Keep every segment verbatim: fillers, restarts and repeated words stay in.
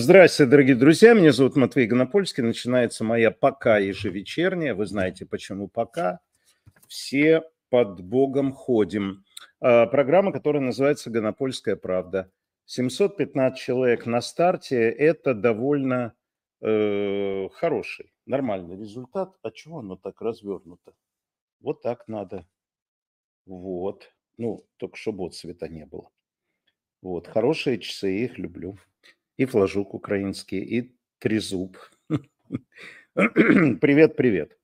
Здравствуйте, дорогие друзья. Меня зовут Матвей Гонопольский. Начинается моя пока ежевечерняя. Вы знаете, почему пока. Все под Богом ходим. А, Программа, которая называется «Гонопольская правда». семьсот пятнадцать человек на старте– это довольно э, хороший, нормальный результат. А чего оно так развернуто? Вот так надо. Вот. Ну, только чтобы отцвета не было. Вот. Хорошие часы, я их люблю. И флажок украинский, и трезуб. Привет, привет.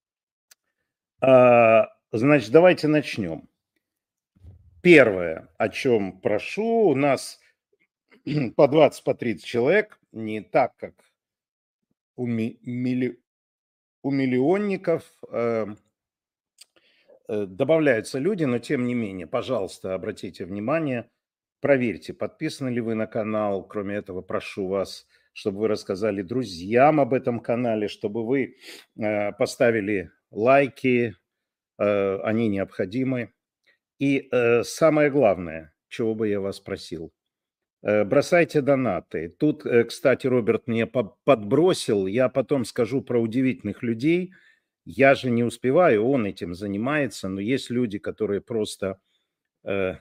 А, Значит, давайте начнем. Первое, о чем прошу, у нас по двадцать, по тридцать человек, не так, как у, ми- милли- у миллионников. э, э, Добавляются люди, но тем не менее, пожалуйста, обратите внимание, проверьте, подписаны ли вы на канал. Кроме этого, прошу вас, чтобы вы рассказали друзьям об этом канале, чтобы вы э, поставили лайки, э, они необходимы. И э, самое главное, чего бы я вас просил, э, бросайте донаты. Тут, э, кстати, Роберт мне по- подбросил, я потом скажу про удивительных людей. Я же не успеваю, он этим занимается, но есть люди, которые просто... э,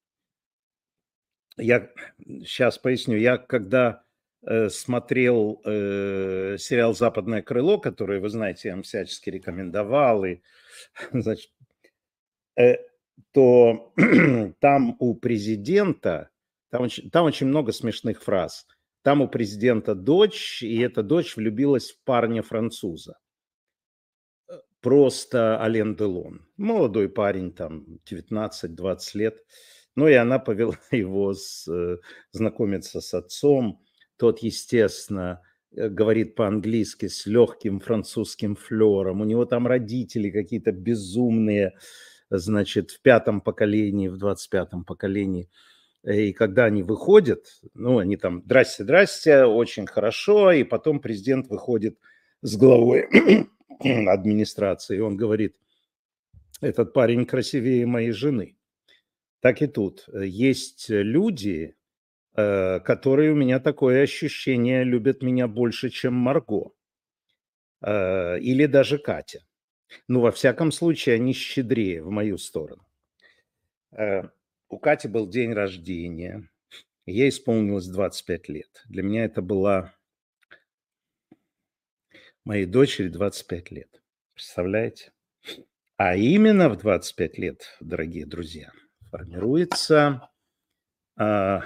я сейчас поясню. Я когда э, смотрел э, сериал «Западное крыло», который, вы знаете, я вам всячески рекомендовал, и, значит, э, то там у президента, там очень, там очень много смешных фраз. Там у президента дочь, и эта дочь влюбилась в парня-француза. Просто Ален Делон. Молодой парень, там девятнадцать-двадцать лет. Ну и она повела его с, э, знакомиться с отцом. Тот, естественно, э, говорит по-английски с легким французским флером. У него там родители какие-то безумные, значит, в пятом поколении, в двадцать пятом поколении. И когда они выходят, ну, они там, здрасте, здрасте, очень хорошо, и потом президент выходит с главой администрации, и он говорит, этот парень красивее моей жены. Так и тут. Есть люди, э, которые, у меня такое ощущение, любят меня больше, чем Марго. Э, Или даже Катя. Ну, во всяком случае, они щедрее в мою сторону. Э, У Кати был день рождения. Ей исполнилось двадцать пять лет. Для меня это была моей дочери двадцать пять лет. Представляете? А именно в двадцать пять лет, дорогие друзья, формируется а,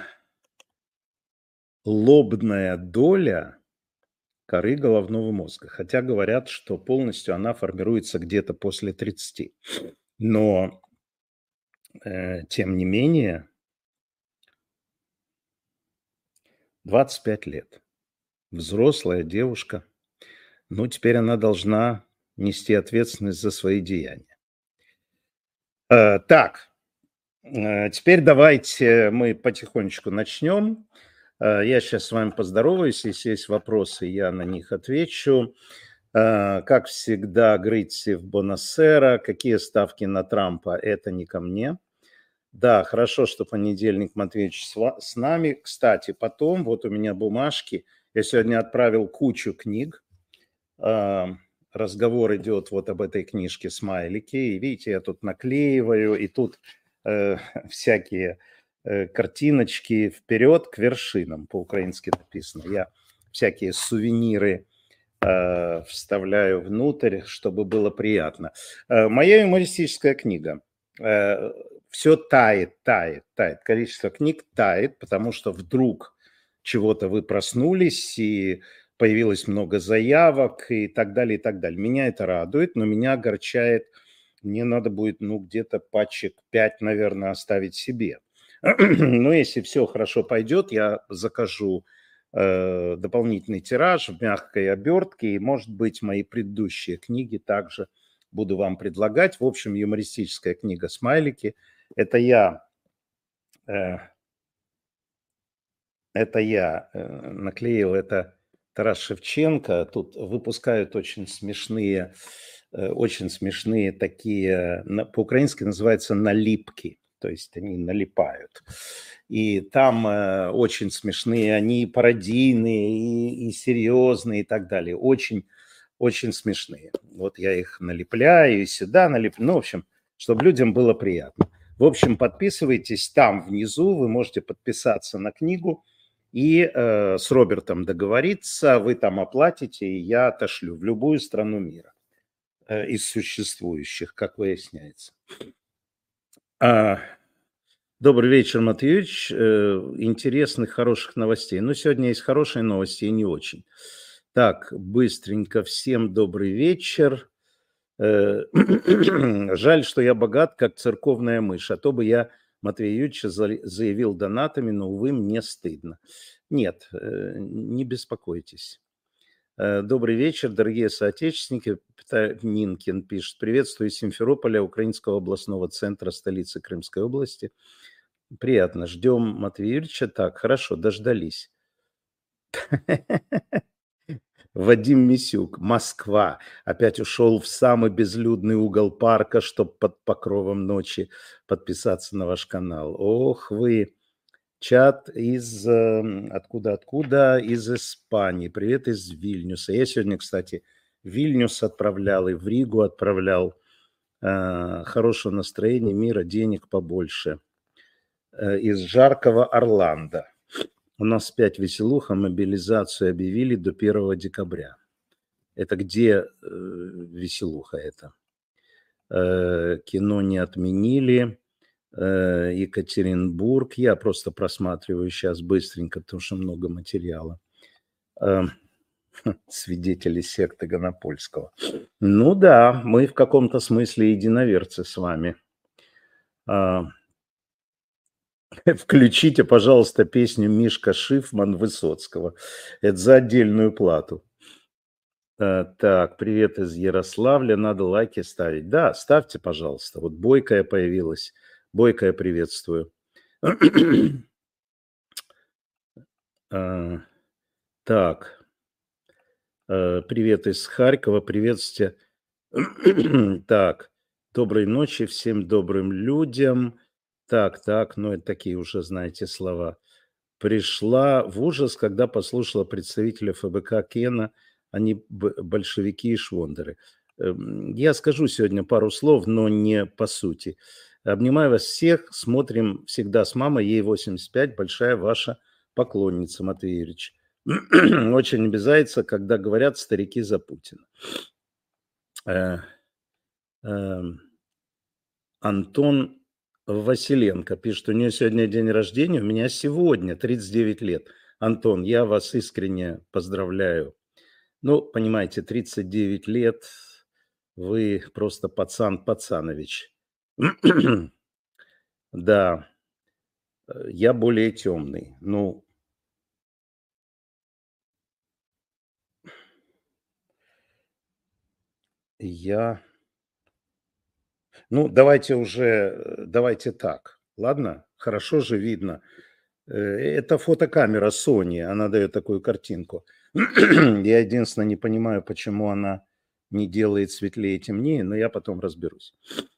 лобная доля коры головного мозга. Хотя говорят, что полностью она формируется где-то после тридцати. Но, э, тем не менее, двадцать пять лет. Взрослая девушка. Ну, теперь она должна нести ответственность за свои деяния. Э, так, э, теперь давайте мы потихонечку начнем. Э, Я сейчас с вами поздороваюсь, если есть вопросы, я на них отвечу. Э, Как всегда, Гритси в Бонасера. Какие ставки на Трампа? Это не ко мне. Да, хорошо, что понедельник Матвеевич с ва- с нами. Кстати, потом, вот у меня бумажки. Я сегодня отправил кучу книг. А, Разговор идет вот об этой книжке «Смайлики». И видите, я тут наклеиваю, и тут э, всякие э, картиночки вперед к вершинам, по-украински написано. Я всякие сувениры э, вставляю внутрь, чтобы было приятно. Э, моя юмористическая книга. Э, все тает, тает, тает. Количество книг тает, потому что вдруг чего-то вы проснулись, и появилось много заявок, и так далее, и так далее. Меня это радует, но меня огорчает. Мне надо будет, ну, где-то пачек пять, наверное, оставить себе. Но если все хорошо пойдет, я закажу э, дополнительный тираж в мягкой обертке, и, может быть, мои предыдущие книги также буду вам предлагать. В общем, юмористическая книга «Смайлики». Это я, э, это я э, наклеил, это Тарас Шевченко. Тут выпускают очень смешные, э, очень смешные такие, на- по-украински называется «налипки». то есть они налипают. И там э, очень смешные, они пародийные и, и серьезные и так далее. Очень, очень смешные. Вот я их налепляю и сюда налепляю. Ну, в общем, чтобы людям было приятно. В общем, подписывайтесь там внизу, вы можете подписаться на книгу и э, с Робертом договориться, вы там оплатите, и я отошлю в любую страну мира э, из существующих, как выясняется. А, добрый вечер, Матвеевич. Э, интересных, хороших новостей. Ну, сегодня есть хорошие новости и не очень. Так, быстренько. Всем добрый вечер. Э, жаль, что я богат, как церковная мышь, а то бы я Матвея Юрьевича заявил донатами, но, увы, мне стыдно. Нет, э, не беспокойтесь. Э, добрый вечер, дорогие соотечественники. Минкин пишет. Приветствую из Симферополя, Украинского областного центра столицы Крымской области. Приятно. Ждем Матвея Юрьевича. Так, хорошо, дождались. Вадим Мисюк, Москва. Опять ушел в самый безлюдный угол парка, чтобы под покровом ночи подписаться на ваш канал. Ох вы. Чат из... Откуда-откуда? Из Испании. Привет из Вильнюса. Я сегодня, кстати, в Вильнюс отправлял и в Ригу отправлял. Хорошего настроения, мира, денег побольше. Из жаркого Орландо. У нас опять веселуха, мобилизацию объявили до первого декабря. Это где э, веселуха это? Э, кино не отменили. Э, Екатеринбург. Я просто просматриваю сейчас быстренько, потому что много материала. Э, свидетели секты Гонопольского. Ну да, мы в каком-то смысле единоверцы с вами. Э, Включите, пожалуйста, песню Мишка Шифман Высоцкого. Это за отдельную плату. Так, привет из Ярославля. Надо лайки ставить. Да, ставьте, пожалуйста. Вот Бойкая появилась. Бойкая, приветствую. Так. Привет из Харькова. Приветствие. Так. Доброй ночи всем добрым людям. Так, так, ну это такие уже, знаете, слова. Пришла в ужас, когда послушала представителя ФБК Кена, они большевики и швондеры. Я скажу сегодня пару слов, но не по сути. Обнимаю вас всех, смотрим всегда с мамой, ей восемьдесят пять, большая ваша поклонница, Матвей Юрьевич. Очень обязательно, когда говорят старики за Путина. Антон Василенко пишет, у нее сегодня день рождения, у меня сегодня тридцать девять лет. Антон, я вас искренне поздравляю. Ну, понимаете, тридцать девять лет, вы просто пацан Пацанович. Да, я более темный. Ну, я... Ну, давайте уже, давайте так, ладно? Хорошо же видно. Это фотокамера Sony, она дает такую картинку. Я единственное не понимаю, почему она не делает светлее, темнее, но я потом разберусь.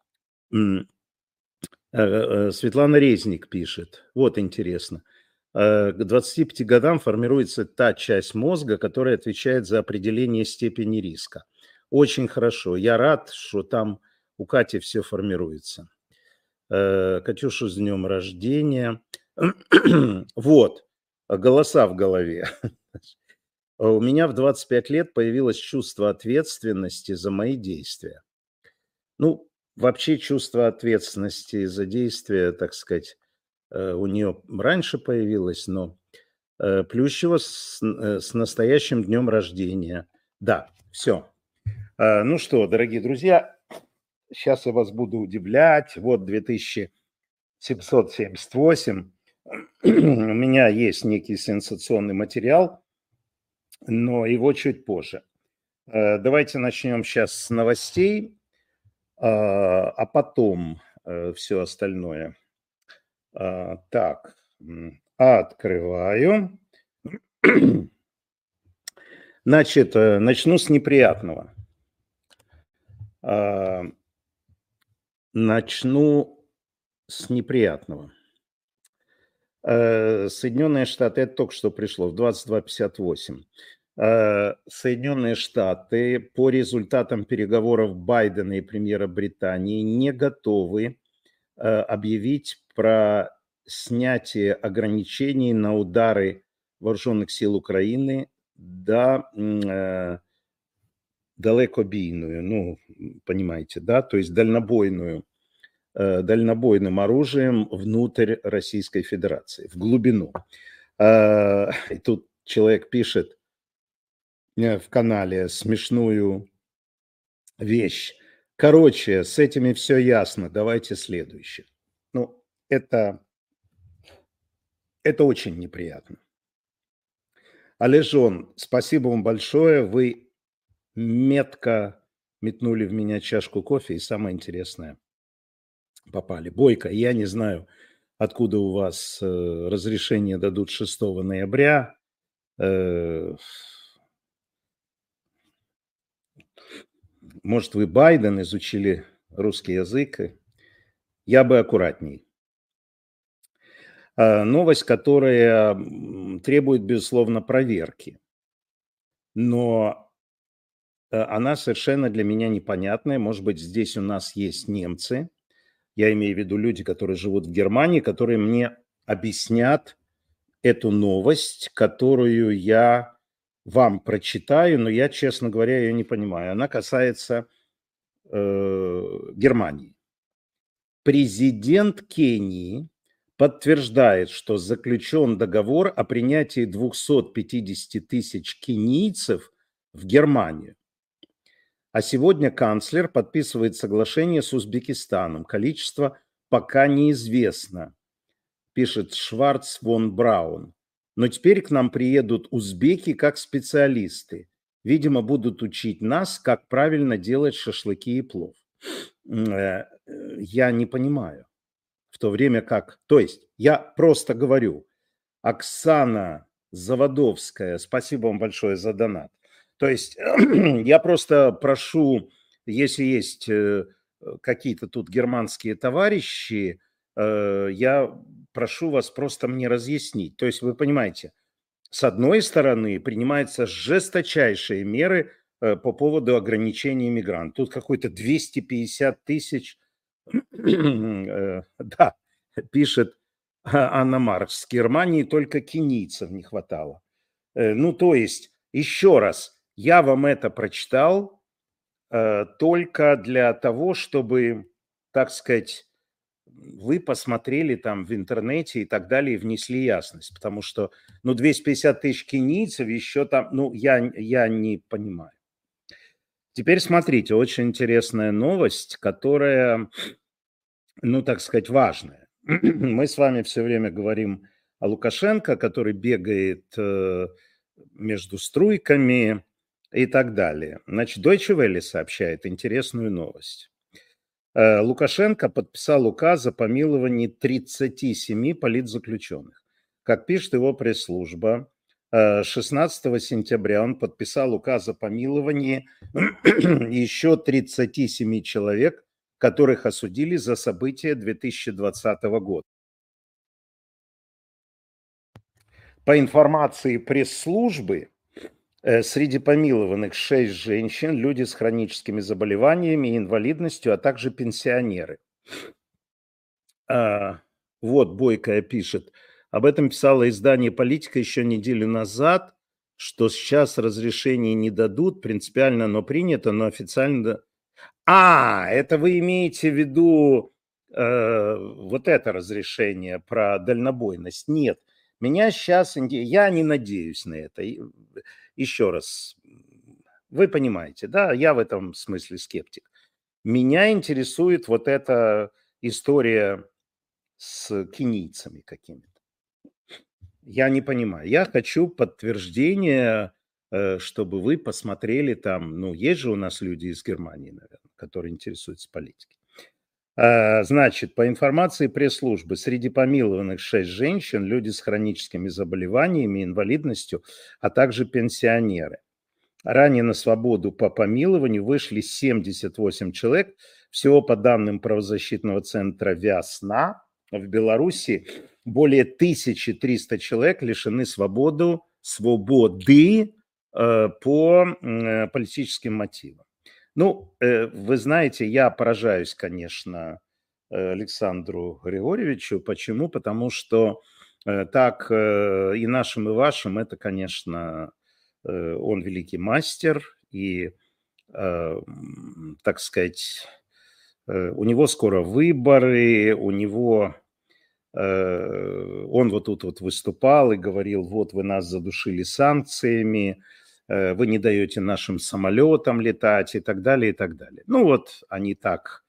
Светлана Резник пишет, вот интересно. К двадцати пяти годам формируется та часть мозга, которая отвечает за определение степени риска. Очень хорошо. Я рад, что там у Кати все формируется. Катюшу с днем рождения. Вот, голоса в голове. У меня в двадцать пять лет появилось чувство ответственности за мои действия. Ну, вообще чувство ответственности за действия, так сказать, у нее раньше появилось, но Плющева с, с настоящим днем рождения. Да, все. Ну что, дорогие друзья, сейчас я вас буду удивлять. Вот две тысячи семьсот семьдесят восемь. У меня есть некий сенсационный материал, но его чуть позже. Давайте начнем сейчас с новостей, а потом все остальное. Так, открываю. Значит, начну с неприятного. Начну с неприятного. Э, Соединенные Штаты, это только что пришло, в двадцать два пятьдесят восемь. Э, Соединенные Штаты по результатам переговоров Байдена и премьера Британии не готовы э, объявить про снятие ограничений на удары вооруженных сил Украины до м, э, далекобійную, ну, понимаете, да, то есть дальнобойную, э, дальнобойным оружием внутрь Российской Федерации, в глубину. Э, И тут человек пишет э, в канале смешную вещь. Короче, с этими все ясно, давайте следующее. Ну, это, это очень неприятно. Олежон, спасибо вам большое, вы метко метнули в меня чашку кофе, и самое интересное попали. Бойко, я не знаю, откуда у вас э, разрешение дадут шестого ноября. Э, может, вы Байден изучили русский язык? Я бы аккуратней. Э, новость, которая м, требует, безусловно, проверки. Но э, она совершенно для меня непонятная. Может быть, здесь у нас есть немцы. Я имею в виду люди, которые живут в Германии, которые мне объяснят эту новость, которую я вам прочитаю, но я, честно говоря, ее не понимаю. Она касается э, Германии. Президент Кении подтверждает, что заключен договор о принятии двухсот пятидесяти тысяч кенийцев в Германию. А сегодня канцлер подписывает соглашение с Узбекистаном. Количество пока неизвестно, пишет Шварц фон Браун. Но теперь к нам приедут узбеки как специалисты. Видимо, будут учить нас, как правильно делать шашлыки и плов. Я не понимаю. В то время как... То есть, я просто говорю, Оксана Заводовская, спасибо вам большое за донат. То есть, я просто прошу, если есть какие-то тут германские товарищи, я прошу вас просто мне разъяснить. То есть, вы понимаете, с одной стороны, принимаются жесточайшие меры по поводу ограничения мигрантов. Тут какой-то двести пятьдесят тысяч, да, пишет Анна Маркс, с Германии только кенийцев не хватало. Ну, то есть, еще раз, я вам это прочитал только для того, чтобы, так сказать, вы посмотрели там в интернете и так далее, и внесли ясность. Потому что, ну, двести пятьдесят тысяч кенийцев еще там, ну, я, я не понимаю. Теперь смотрите, очень интересная новость, которая, ну, так сказать, важная. Мы с вами все время говорим о Лукашенко, который бегает между струйками и так далее. Значит, Deutsche Welle сообщает интересную новость. Лукашенко подписал указ о помиловании тридцати семи политзаключенных. Как пишет его пресс-служба, шестнадцатого сентября он подписал указ о помиловании еще тридцати семи человек, которых осудили за события две тысячи двадцатого года. По информации пресс-службы, среди помилованных шесть женщин, люди с хроническими заболеваниями и инвалидностью, а также пенсионеры. А, вот Бойкая пишет. Об этом писало издание «Политика» еще неделю назад, что сейчас разрешение не дадут, принципиально оно принято, но официально... А, это вы имеете в виду э, вот это разрешение про дальнобойность? Нет. Меня сейчас... Я не надеюсь на это. Еще раз, вы понимаете, да, я в этом смысле скептик. Меня интересует вот эта история с кенийцами какими-то. Я не понимаю. Я хочу подтверждения, чтобы вы посмотрели там, ну, есть же у нас люди из Германии, наверное, которые интересуются политикой. Значит, по информации пресс-службы, среди помилованных шесть женщин, люди с хроническими заболеваниями, инвалидностью, а также пенсионеры. Ранее на свободу по помилованию вышли семьдесят восемь человек, Всего по данным правозащитного центра «Вясна» в Беларуси более тысячи триста человек лишены свободы, свободы э, по э, политическим мотивам. Ну, э, вы знаете, я поражаюсь, конечно, Александру Григорьевичу. Почему? Потому что э, так э, и нашим, и вашим, это, конечно, э, он великий мастер, и, э, так сказать, э, у него скоро выборы, у него... Он вот тут вот выступал и говорил, вот вы нас задушили санкциями, вы не даете нашим самолетам летать и так далее, и так далее. Ну вот они так,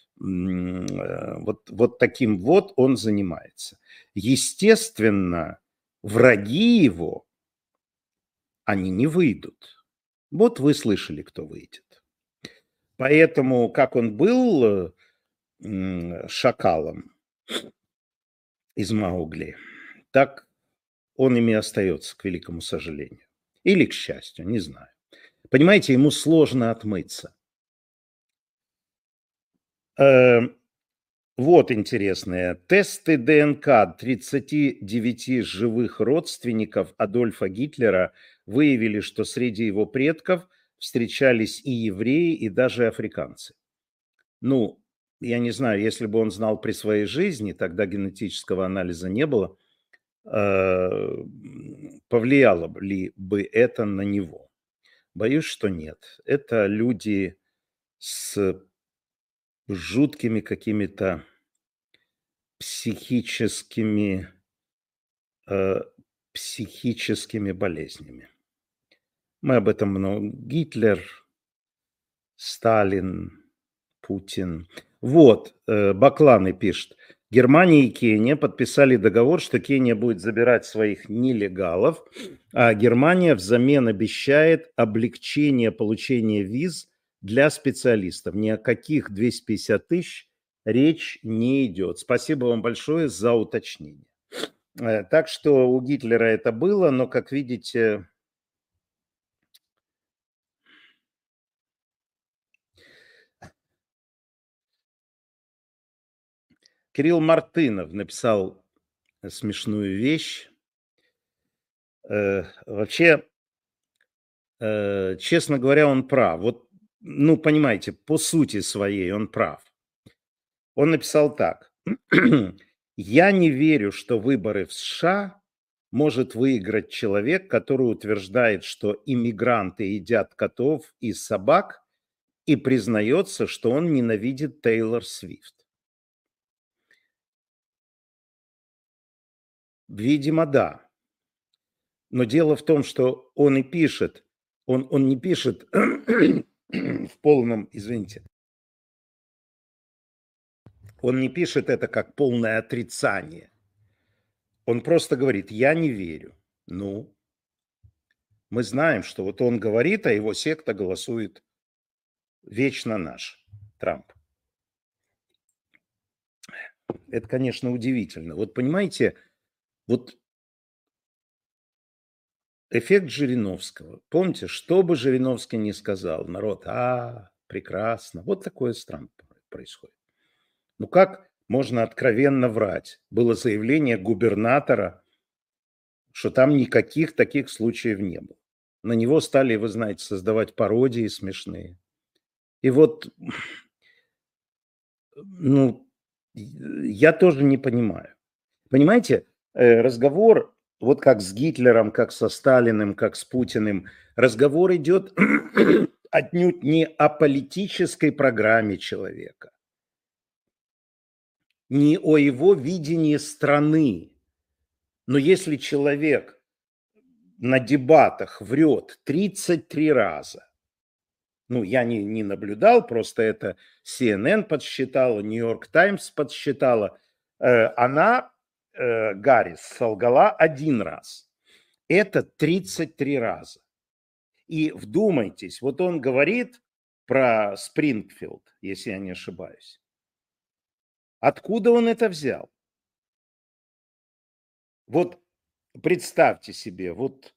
вот, вот таким вот он занимается. Естественно, враги его, они не выйдут. Вот вы слышали, кто выйдет. Поэтому, как он был шакалом из Маугли, так он ими остается, к великому сожалению. Или к счастью, не знаю. Понимаете, ему сложно отмыться. Э, вот интересное. Тесты ДНК тридцати девяти живых родственников Адольфа Гитлера выявили, что среди его предков встречались и евреи, и даже африканцы. Ну, я не знаю, если бы он знал при своей жизни, тогда генетического анализа не было, повлияло ли бы это на него? Боюсь, что нет. Это люди с жуткими какими-то психическими, э, психическими болезнями. Мы об этом много. Гитлер, Сталин, Путин. Вот, э, Бакланы пишет. Германия и Кения подписали договор, что Кения будет забирать своих нелегалов, а Германия взамен обещает облегчение получения виз для специалистов. Ни о каких двухстах пятидесяти тысяч речь не идет. Спасибо вам большое за уточнение. Так что у Гитлера это было, но, как видите, Кирилл Мартынов написал смешную вещь. Э, вообще, э, честно говоря, он прав. Вот, ну, понимаете, по сути своей он прав. Он написал так. Я не верю, что выборы в США может выиграть человек, который утверждает, что иммигранты едят котов и собак, и признается, что он ненавидит Тейлор Свифт. Видимо, да. Но дело в том, что он и пишет, он, он не пишет в полном, извините, он не пишет это как полное отрицание. Он просто говорит, я не верю. Ну, мы знаем, что вот он говорит, а его секта голосует вечно наш, Трамп. Это, конечно, удивительно. Вот понимаете, вот эффект Жириновского. Помните, что бы Жириновский ни сказал, народ, а, прекрасно. Вот такое с Трампом происходит. Ну как можно откровенно врать? Было заявление губернатора, что там никаких таких случаев не было. На него стали, вы знаете, создавать пародии смешные. И вот, ну, я тоже не понимаю. Понимаете, разговор, вот как с Гитлером, как со Сталиным, как с Путиным, разговор идет отнюдь не о политической программе человека, не о его видении страны. Но если человек на дебатах врет тридцать три раза, ну, я не, не наблюдал, просто это си эн эн подсчитала, Нью-Йорк Таймс подсчитала, э, она, э, Гаррис, солгала один раз. Это тридцать три раза. И вдумайтесь, вот он говорит про Спрингфилд, если я не ошибаюсь. Откуда он это взял? Вот представьте себе, вот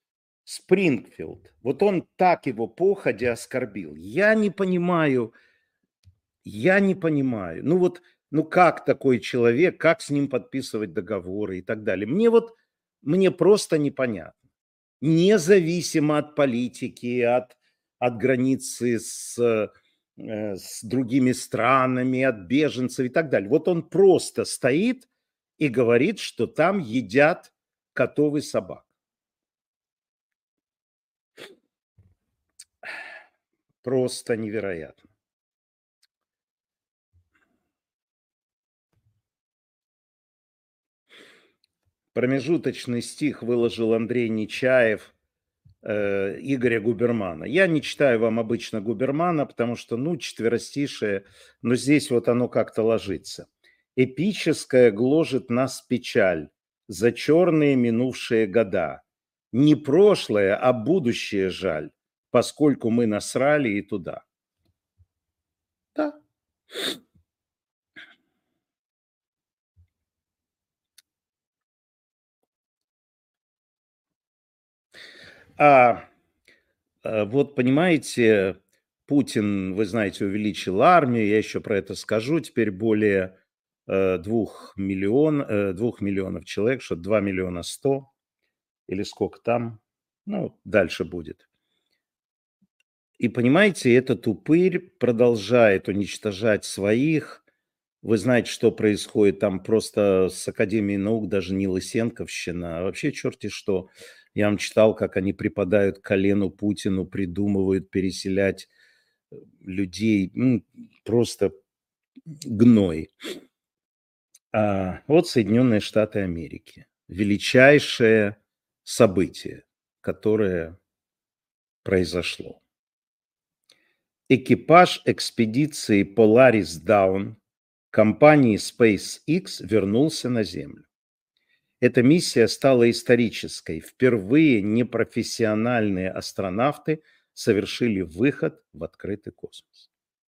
Спрингфилд, вот он так его походя оскорбил. Я не понимаю, Я не понимаю. Ну вот, ну как такой человек, как с ним подписывать договоры и так далее. Мне вот, мне просто непонятно. Независимо от политики, от, от границы с, э, с другими странами, от беженцев и так далее. Вот он просто стоит и говорит, что там едят котов и собак. Просто невероятно. Промежуточный стих выложил Андрей Нечаев э, Игоря Губермана. Я не читаю вам обычно Губермана, потому что, ну, четверостишее, но здесь вот оно как-то ложится. «Эпическая гложет нас печаль за черные минувшие года. Не прошлое, а будущее жаль, поскольку мы насрали и туда». Да. А э, вот понимаете, Путин, вы знаете, увеличил армию, я еще про это скажу, теперь более э, двух, миллион, э, двух миллионов человек, что два миллиона сто или сколько там, ну, дальше будет. И понимаете, этот упырь продолжает уничтожать своих. Вы знаете, что происходит там просто с Академией наук, даже не Лысенковщина, а вообще черти что. Я вам читал, как они припадают к колену Путину, придумывают переселять э, людей. М, Просто гной. А вот Соединенные Штаты Америки. Величайшее событие, которое произошло. Экипаж экспедиции Polaris Dawn компании SpaceX вернулся на Землю. Эта миссия стала исторической. Впервые непрофессиональные астронавты совершили выход в открытый космос.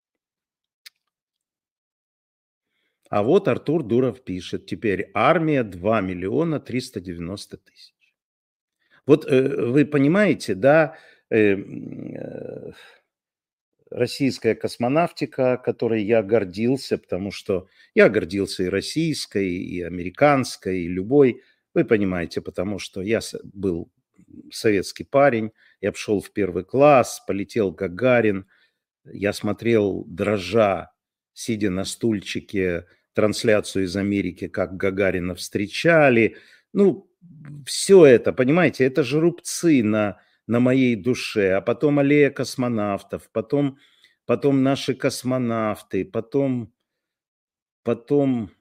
А вот Артур Дуров пишет, теперь армия два миллиона триста девяносто тысяч. Вот э, вы понимаете, да, э, э, российская космонавтика, которой я гордился, потому что я гордился и российской, и американской, и любой. Вы понимаете, потому что я был советский парень, я пошел в первый класс, полетел Гагарин, я смотрел, дрожа, сидя на стульчике, трансляцию из Америки, как Гагарина встречали. Ну, все это, понимаете, это же рубцы на, на моей душе. А потом аллея космонавтов, потом, потом наши космонавты, потом, потом,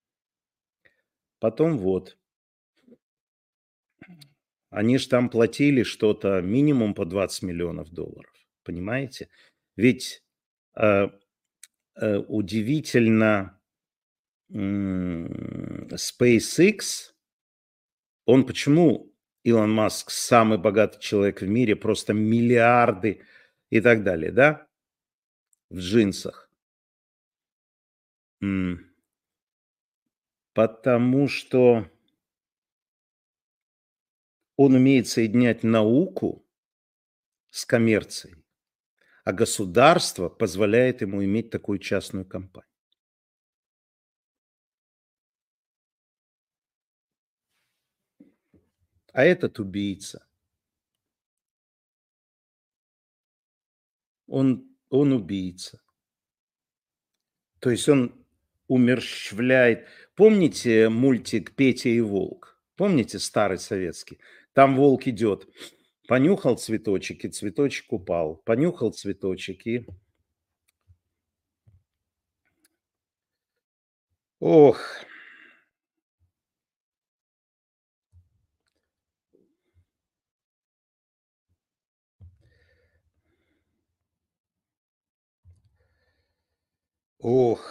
потом вот. Они же там платили что-то минимум по двадцать миллионов долларов, понимаете? Ведь э, э, удивительно, м, SpaceX, он почему, Илон Маск, самый богатый человек в мире, просто миллиарды и так далее, да, в джинсах? М, Потому что он умеет соединять науку с коммерцией, а государство позволяет ему иметь такую частную компанию. А этот убийца, он, он убийца. То есть он умерщвляет. Помните мультик «Петя и волк»? Помните старый советский? Там волк идет, понюхал цветочек, и цветочек упал. Понюхал цветочек и... Ох, ох.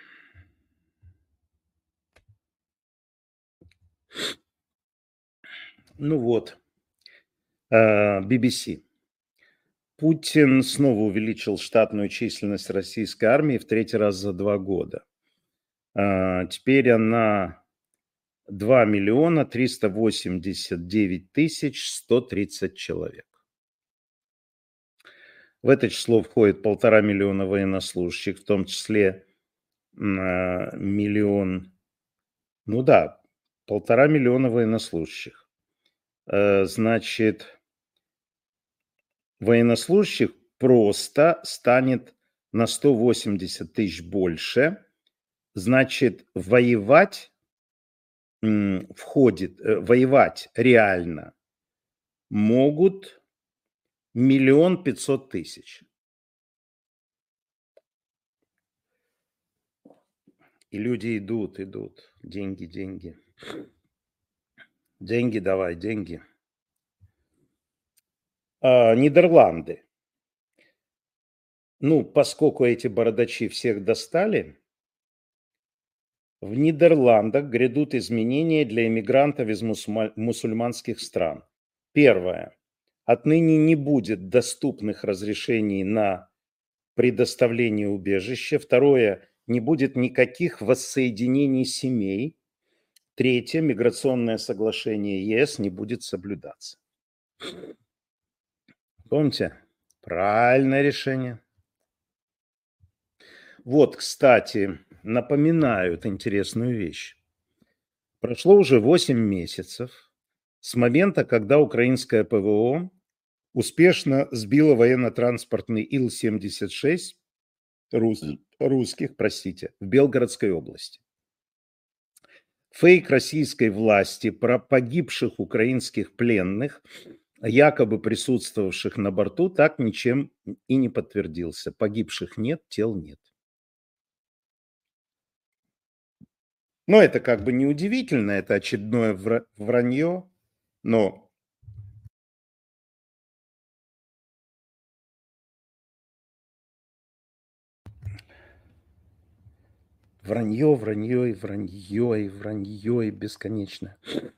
Ну вот, а, би би си. Путин снова увеличил штатную численность российской армии в третий раз за два года. А, Теперь она два миллиона триста восемьдесят девять тысяч сто тридцать человек. В это число входит полтора миллиона военнослужащих, в том числе м, миллион, ну да, полтора миллиона военнослужащих. Э, Значит, военнослужащих просто станет на сто восемьдесят тысяч больше. Значит, воевать м, входит, э, воевать реально могут миллион пятьсот тысяч. И люди идут, идут. Деньги, деньги. Деньги давай, деньги. А, Нидерланды. Ну, поскольку эти бородачи всех достали, в Нидерландах грядут изменения для иммигрантов из мусульма- мусульманских стран. Первое. Отныне не будет доступных разрешений на предоставление убежища. Второе. Не будет никаких воссоединений семей. Третье. Миграционное соглашение ЕС не будет соблюдаться. Помните? Правильное решение. Вот, кстати, напоминают интересную вещь. Прошло уже восемь месяцев с момента, когда украинское ПВО успешно сбило военно-транспортный Ил семьдесят шесть рус, русских, простите, в Белгородской области. Фейк российской власти про погибших украинских пленных, якобы присутствовавших на борту, так ничем и не подтвердился. Погибших нет, тел нет. Но это как бы неудивительно, это очередное вра- вранье, но вранье, вранье и вранье и вранье и бесконечно.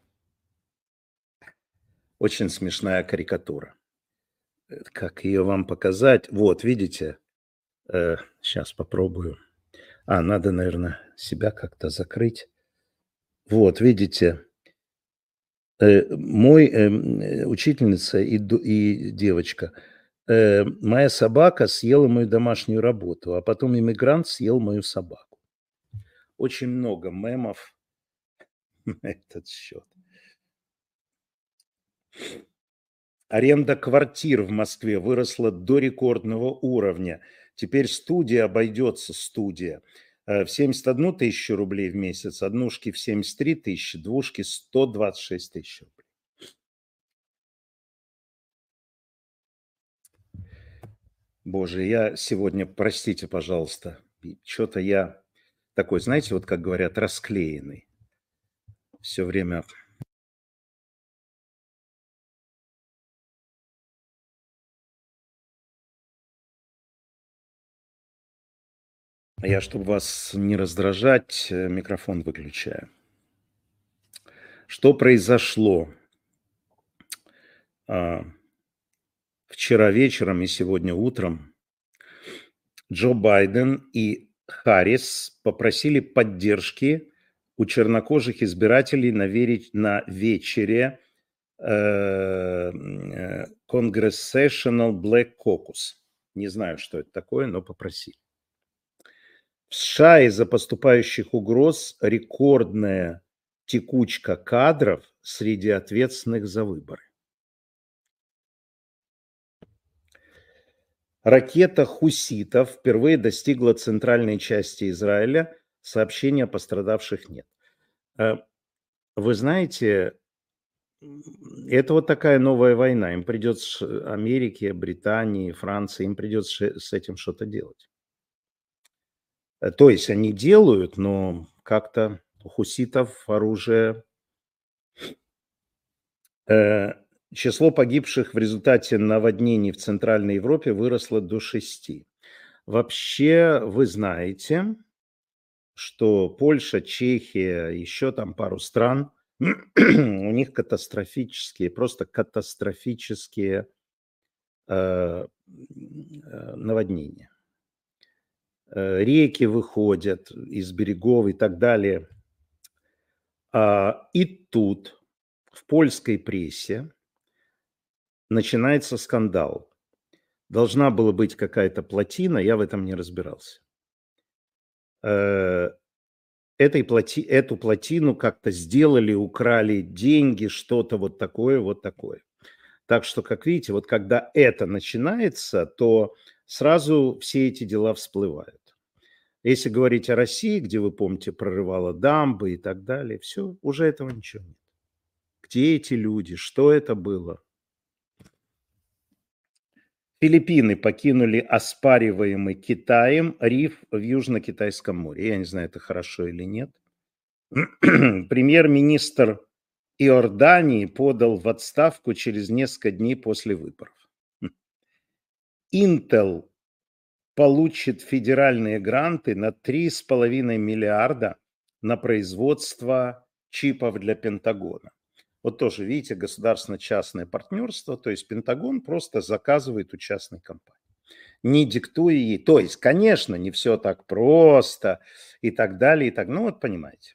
Очень смешная карикатура. Э, Как ее вам показать? Вот, видите, сейчас попробую. А, надо, наверное, себя как-то закрыть. Вот, видите, э, мой эм, э, учительница и, ду- и девочка. э, Моя собака съела мою домашнюю работу, а потом иммигрант съел мою собаку. Очень много мемов на этот счет. Аренда квартир в Москве выросла до рекордного уровня. Теперь студия обойдется, студия, э, в семьдесят одну тысячу рублей в месяц, однушки в семьдесят три тысячи, двушки сто двадцать шесть тысяч рублей. Боже, я сегодня, простите, пожалуйста, что-то я такой, знаете, вот как говорят, расклеенный. Все время. Я, чтобы вас не раздражать, э, микрофон выключаю. Что произошло а, вчера вечером и сегодня утром? Джо Байден и Харрис попросили поддержки у чернокожих избирателей на, вере- на вечере э, э, Congressional Black Caucus. Не знаю, что это такое, но попросили. В США из-за поступающих угроз рекордная текучка кадров среди ответственных за выборы. Ракета хуситов впервые достигла центральной части Израиля. Сообщения о пострадавших нет. Э, Вы знаете, м, это вот такая новая война. Им придется, Америке, Британии, Франции, им придется с этим что-то делать. Э, То есть они делают, но как-то у хуситов оружие. Э, Число погибших в результате наводнений в Центральной Европе выросло до шести. Вообще, вы знаете, что Польша, Чехия, еще там пару стран, у них катастрофические, просто катастрофические э, э, наводнения. Э, Реки выходят из берегов и так далее. А, И тут в польской прессе начинается скандал. должна была быть какая-то плотина, я в этом не разбирался. Э, этой плоти эту плотину как-то сделали, украли деньги, что-то вот такое, вот такое. Так что, как видите, вот когда это начинается, то сразу все эти дела всплывают. Если говорить о России, где, вы помните, прорывала дамбы и так далее, все, уже этого ничего нет. Где эти люди? Что это было? Филиппины покинули оспариваемый Китаем риф в Южно-Китайском море. Я не знаю, это хорошо или нет. Премьер-министр Иордании подал в отставку через несколько дней после выборов. Intel получит федеральные гранты на три с половиной миллиарда на производство чипов для Пентагона. Вот тоже, видите, государственно-частное партнерство, то есть Пентагон просто заказывает у частной компании, не диктуя ей. То есть, конечно, не все так просто и так далее, и так. Ну вот понимаете.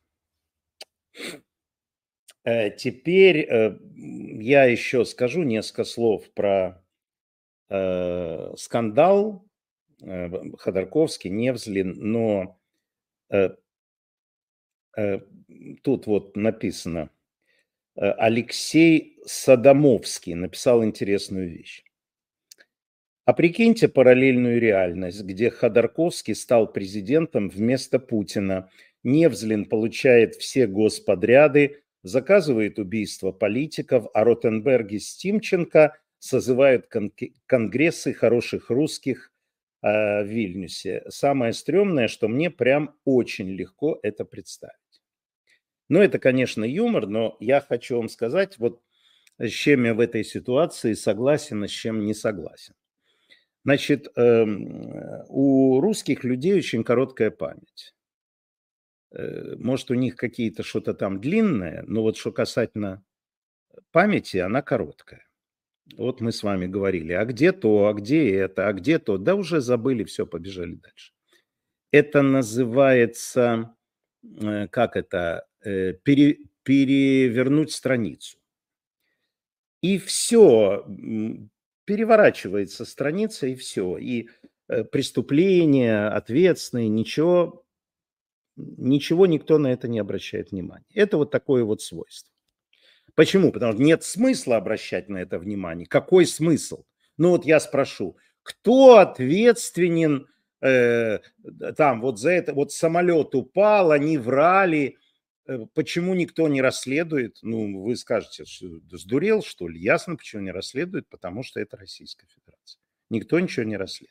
Теперь я еще скажу несколько слов про э, скандал Ходорковский, Невзлин, но э, э, тут вот написано, Алексей Садамовский написал интересную вещь. А прикиньте параллельную реальность, где Ходорковский стал президентом вместо Путина, Невзлин получает все господряды, заказывает убийство политиков, а Ротенберг и Тимченко созывают кон- конгрессы хороших русских э, в Вильнюсе. Самое стрёмное, что мне прям очень легко это представить. Ну, это, конечно, юмор, но я хочу вам сказать, вот с чем я в этой ситуации согласен, а с чем не согласен. Значит, эм, у русских людей очень короткая память. Э, Может, у них какие-то что-то там длинное, но вот что касательно памяти, она короткая. Вот мы с вами говорили, а где то, а где это, а где то, да уже забыли, все, побежали дальше. Это называется, э, как это, э, пере- перевернуть страницу. И все, переворачивается страница, и все. И э, преступления, ответственные, ничего, ничего никто на это не обращает внимания. Это вот такое вот свойство. Почему? Потому что нет смысла обращать на это внимание. Какой смысл? Ну вот я спрошу, кто ответственен э, там вот за это? Вот самолет упал, они врали. Э, Почему никто не расследует? Ну, вы скажете, что сдурел, что ли? Ясно, почему не расследует, потому что это Российская Федерация. Никто ничего не расследует.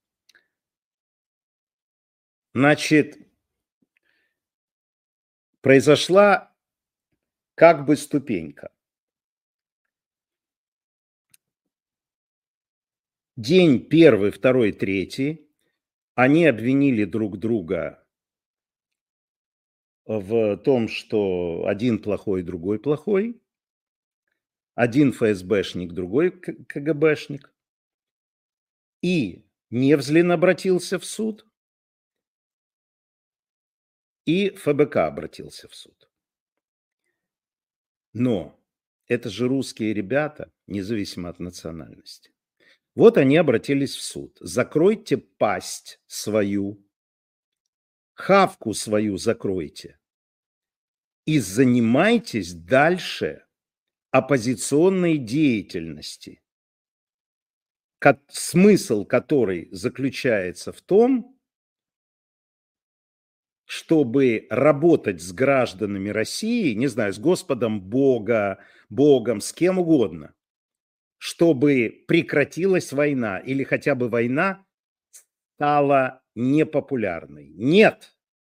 Значит, произошла как бы ступенька. День первый, второй, третий. Они обвинили друг друга в том, что один плохой, другой плохой. Один ФСБшник, другой КГБшник. И Невзлин обратился в суд, и ФБК обратился в суд. Но это же русские ребята, независимо от национальности. Вот они обратились в суд. Закройте пасть свою, хавку свою закройте и занимайтесь дальше оппозиционной деятельности, смысл которой заключается в том, чтобы работать с гражданами России, не знаю, с Господом Бога, Богом, с кем угодно, чтобы прекратилась война или хотя бы война стала непопулярной. Нет.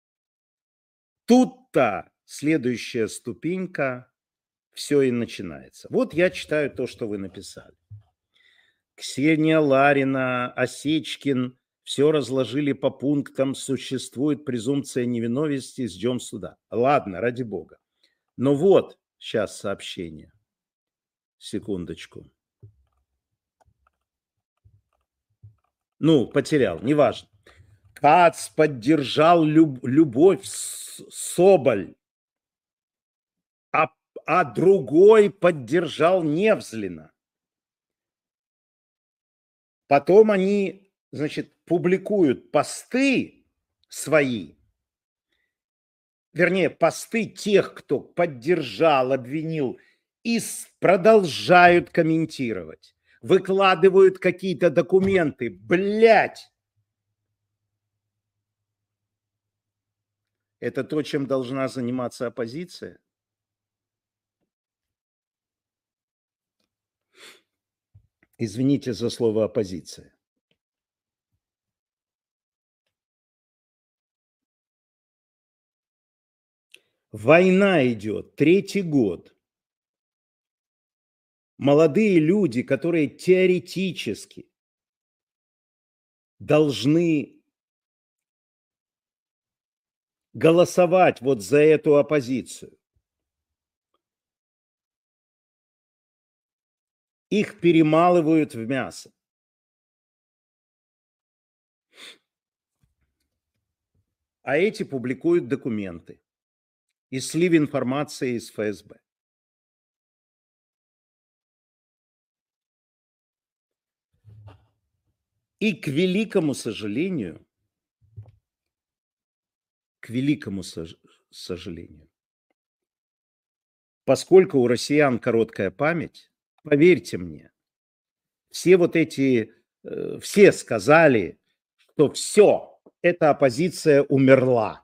Тут-то следующая ступенька, все и начинается. Вот я читаю то, что вы написали. Ксения Ларина, Осечкин, все разложили по пунктам, существует презумпция невиновности, ждем суда. Ладно, ради бога. Но вот сейчас сообщение. Секундочку. Ну, потерял, неважно. Кац поддержал люб, Любовь Соболь, а, а другой поддержал Невзлина. Потом они, значит, публикуют посты свои, вернее, посты тех, кто поддержал, обвинил, и продолжают комментировать, выкладывают какие-то документы. Блядь! Это то, чем должна заниматься оппозиция? Извините за слово оппозиция. Война идет третий год. Молодые люди, которые теоретически должны голосовать вот за эту оппозицию, их перемалывают в мясо. А эти публикуют документы и слив информации из эф эс бэ. И к великому сожалению, к великому сож- сожалению, поскольку у россиян короткая память, поверьте мне, все вот эти, э, все сказали, что все, эта оппозиция умерла.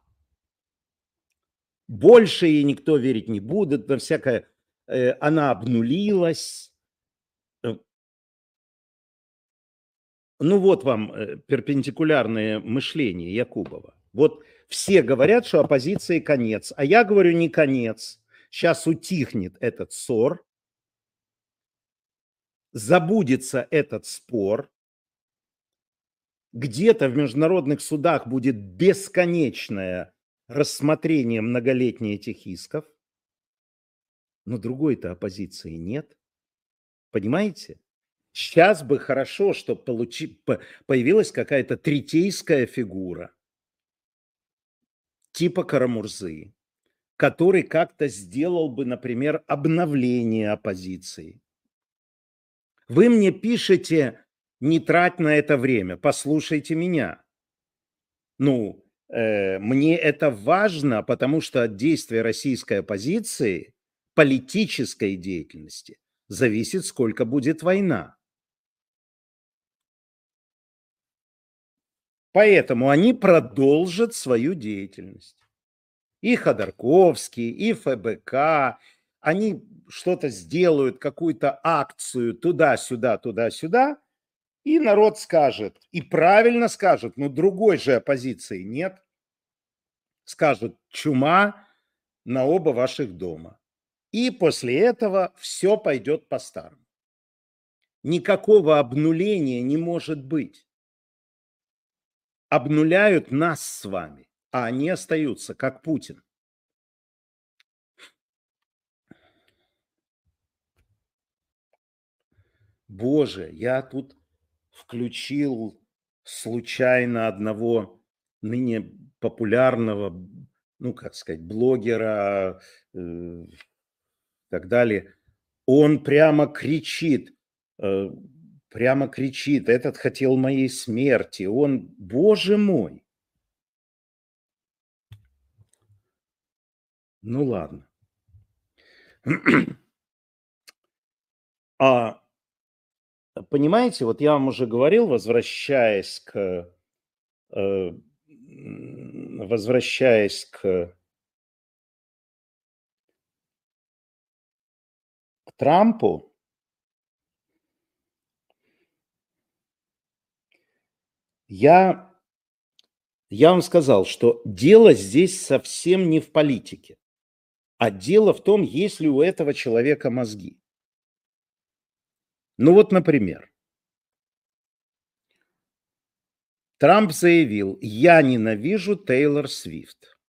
Больше ей никто верить не будет, на всякое, э, она обнулилась. Ну вот вам э, перпендикулярное мышление Якубова. Вот все говорят, что оппозиции конец, а я говорю не конец. Сейчас утихнет этот ссор, забудется этот спор, где-то в международных судах будет бесконечное рассмотрение многолетних этих исков, но другой-то оппозиции нет. Понимаете? Сейчас бы хорошо, чтобы получи, появилась какая-то третейская фигура, типа Карамурзы, который как-то сделал бы, например, обновление оппозиции. Вы мне пишете, не трать на это время, послушайте меня. Ну, э, мне это важно, потому что от действия российской оппозиции, политической деятельности, зависит, сколько будет война. Поэтому они продолжат свою деятельность. И Ходорковский, и эф бэ ка, они что-то сделают, какую-то акцию туда-сюда, туда-сюда, и народ скажет, и правильно скажет, но другой же оппозиции нет. Скажут, чума на оба ваших дома. И после этого все пойдет по-старому. Никакого обнуления не может быть. Обнуляют нас с вами, а они остаются, как Путин. Боже, я тут включил случайно одного ныне популярного, ну, как сказать, блогера э, и так далее. Он прямо кричит, э, прямо кричит, этот хотел моей смерти. Он, боже мой. Ну, ладно. А понимаете, вот я вам уже говорил, возвращаясь к, э, возвращаясь к, к Трампу, я, я вам сказал, что дело здесь совсем не в политике, а дело в том, есть ли у этого человека мозги. Ну вот, например, Трамп заявил, я ненавижу Тейлор Свифт.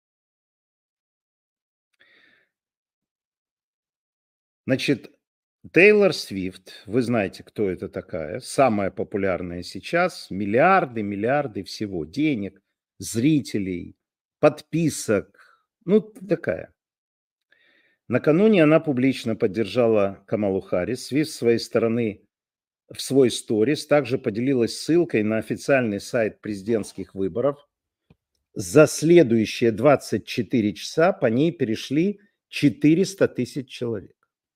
Значит, Тейлор Свифт, вы знаете, кто это такая, самая популярная сейчас, миллиарды, миллиарды всего денег, зрителей, подписок, ну такая. Накануне она публично поддержала Камалу Харрис. Свифт с своей стороны в свой сторис также поделилась ссылкой на официальный сайт президентских выборов. За следующие двадцать четыре часа по ней перешли четыреста тысяч человек.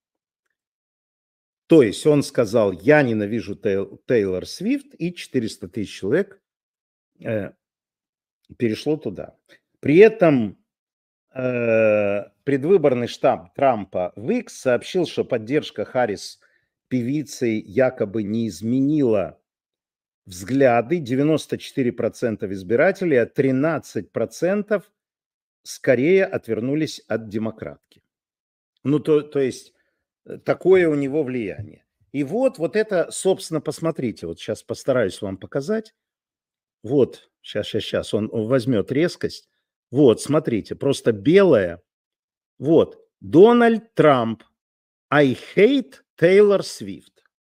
То есть он сказал: "Я ненавижу Тейл Тейлор Свифт", и четыреста тысяч человек э, перешло туда. При этом э, предвыборный штаб Трампа в X сообщил, что поддержка Харрис певицей якобы не изменила взгляды девяносто четыре процента избирателей, а тринадцать процентов скорее отвернулись от демократки. Ну, то, то есть э, такое у него влияние. И вот, вот это, собственно, посмотрите, вот сейчас постараюсь вам показать. Вот, сейчас, сейчас, сейчас, он, он возьмет резкость. Вот, смотрите, просто белое. Вот, Дональд Трамп, I hate Taylor Swift.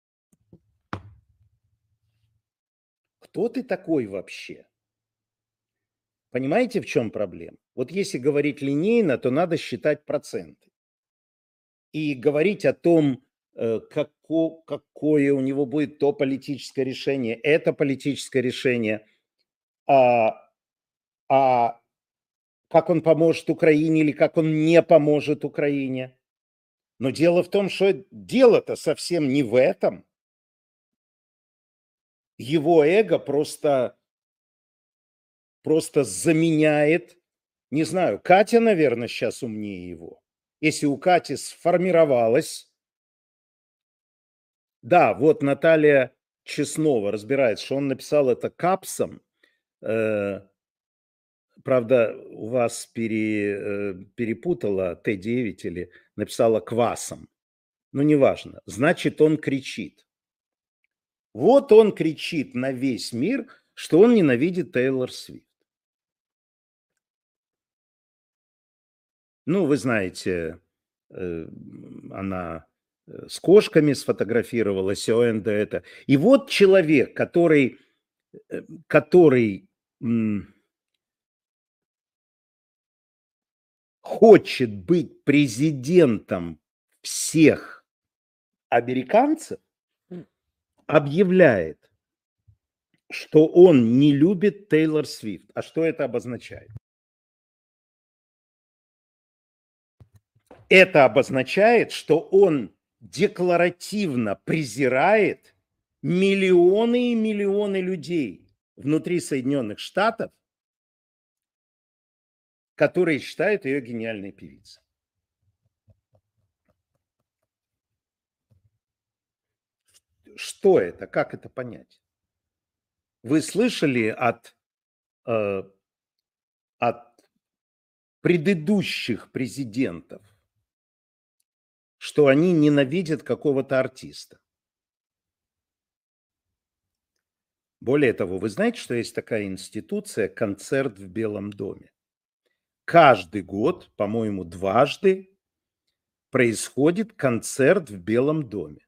Кто ты такой вообще? Понимаете, в чем проблема? Вот если говорить линейно, то надо считать проценты. И говорить о том, э, како, какое у него будет то политическое решение, это политическое решение, а, а как он поможет Украине или как он не поможет Украине. Но дело в том, что дело-то совсем не в этом. Его эго просто, просто заменяет, не знаю, Катя, наверное, сейчас умнее его. Если у Кати сформировалась, да, вот Наталья Честнова разбирается, что он написал это капсом, э, правда, у вас пере, э, перепутала Т девять или написала квасом. Ну, неважно. Значит, он кричит. Вот он кричит на весь мир, что он ненавидит Тейлор Свифт. Ну, вы знаете, э, она э, с кошками сфотографировалась, о эн дэ это. И вот человек, который, э, который м, хочет быть президентом всех американцев, объявляет, что он не любит Тейлор Свифт. А что это обозначает? Это обозначает, что он декларативно презирает миллионы и миллионы людей внутри Соединенных Штатов, которые считают ее гениальной певицей. Что это? Как это понять? Вы слышали от, э, от предыдущих президентов, что они ненавидят какого-то артиста? Более того, вы знаете, что есть такая институция «Концерт в Белом доме»? Каждый год, по-моему, дважды происходит концерт в Белом доме.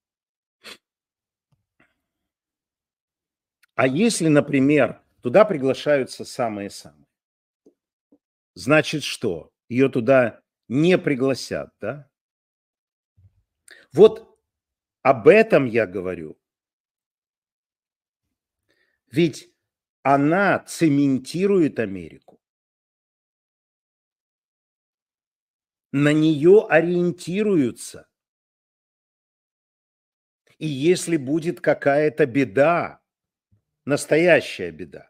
А если, например, туда приглашаются самые-самые, значит что? Ее туда не пригласят, да? Вот об этом я говорю. Ведь она цементирует Америку. На нее ориентируются. И если будет какая-то беда, настоящая беда,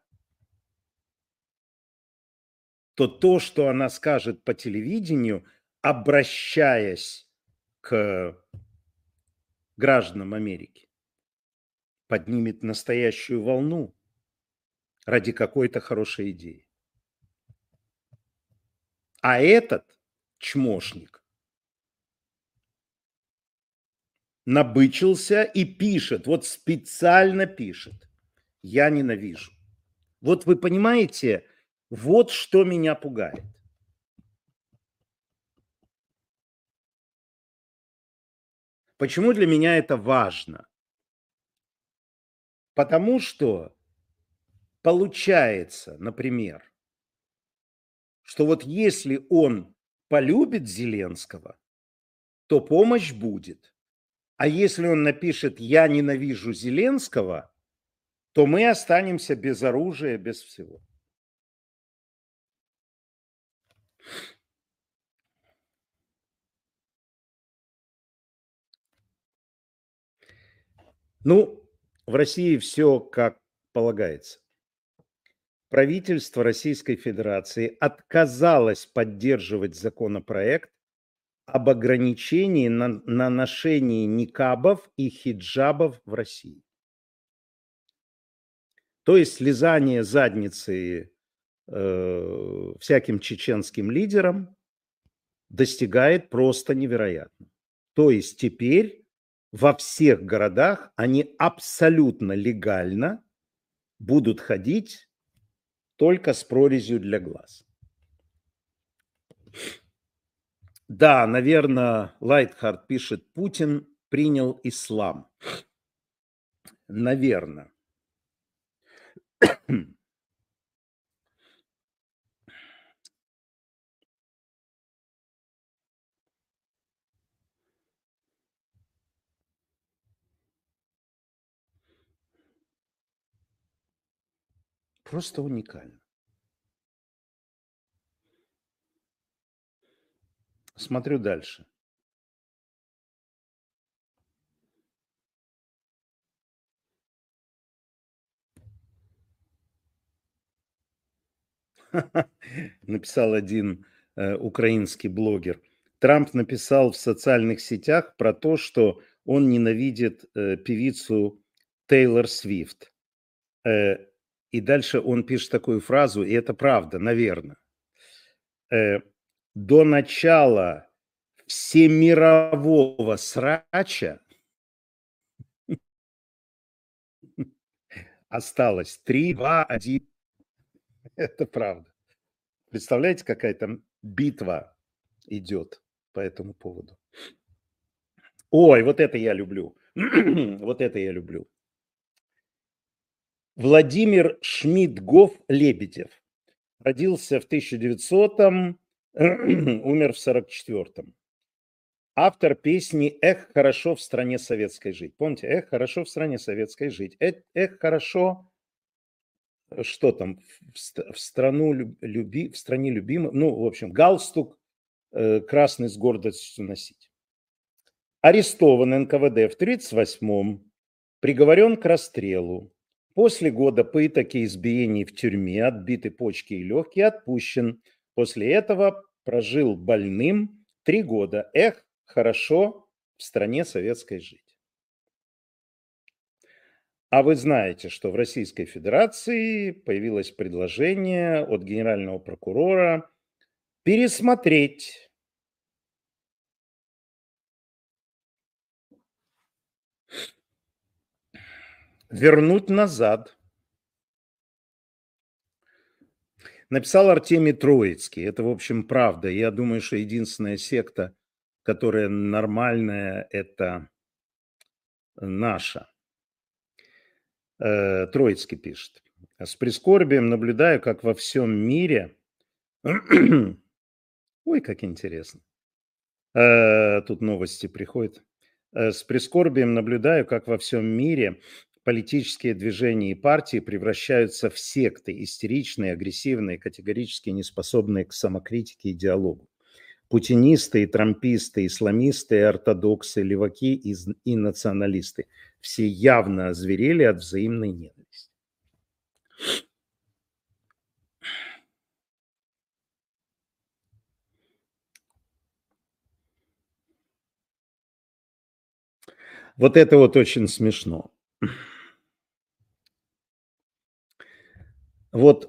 то то, что она скажет по телевидению, обращаясь к гражданам Америки, поднимет настоящую волну ради какой-то хорошей идеи. А этот чмошник набычился и пишет, вот специально пишет: "Я ненавижу". Вот вы понимаете, вот что меня пугает. Почему для меня это важно? Потому что получается, например, что вот если он полюбит Зеленского, то помощь будет. А если он напишет «я ненавижу Зеленского», то мы останемся без оружия, без всего. Ну, в России все как полагается. Правительство Российской Федерации отказалось поддерживать законопроект об ограничении на, на ношении никабов и хиджабов в России. То есть слезание задницы э, всяким чеченским лидерам достигает просто невероятно. То есть теперь во всех городах они абсолютно легально будут ходить только с прорезью для глаз. Да, наверное, Лайтхард пишет, Путин принял ислам. Наверное. Просто уникально. Смотрю дальше. Написал один э, украинский блогер. Трамп написал в социальных сетях про то, что он ненавидит э, певицу Тейлор Свифт. Э, и дальше он пишет такую фразу, и это правда, наверное. Э, до начала всемирового срача осталось три, два, один. Это правда. Представляете, какая там битва идет по этому поводу? Ой, вот это я люблю. Вот это я люблю. Владимир Шмидгоф-Лебедев. Родился в тысяча девятисотом, умер в сорок четвёртом. Автор песни «Эх, хорошо в стране советской жить». Помните? «Эх, хорошо в стране советской жить». Эх, эх хорошо, что там, в, ст- в страну люби, в стране любимых. Ну, в общем, галстук э, красный с гордостью носить. Арестован эн ка вэ дэ в тридцать восьмом, приговорен к расстрелу. После года пыток и избиений в тюрьме, отбиты почки и легкие, отпущен. После этого прожил больным три года. Эх, хорошо в стране советской жить. А вы знаете, что в Российской Федерации появилось предложение от генерального прокурора пересмотреть вернуть назад. Написал Артемий Троицкий. Это, в общем, правда. Я думаю, что единственная секта, которая нормальная, это наша. Э, Троицкий пишет. С прискорбием наблюдаю, как во всем мире... Ой, как интересно. Э, Тут новости приходят. Э, С прискорбием наблюдаю, как во всем мире политические движения и партии превращаются в секты, истеричные, агрессивные, категорически неспособные к самокритике и диалогу. Путинисты и трамписты, исламисты, и ортодоксы, леваки и, з- и националисты. Все явно озверели от взаимной ненависти. Вот это вот очень смешно. Вот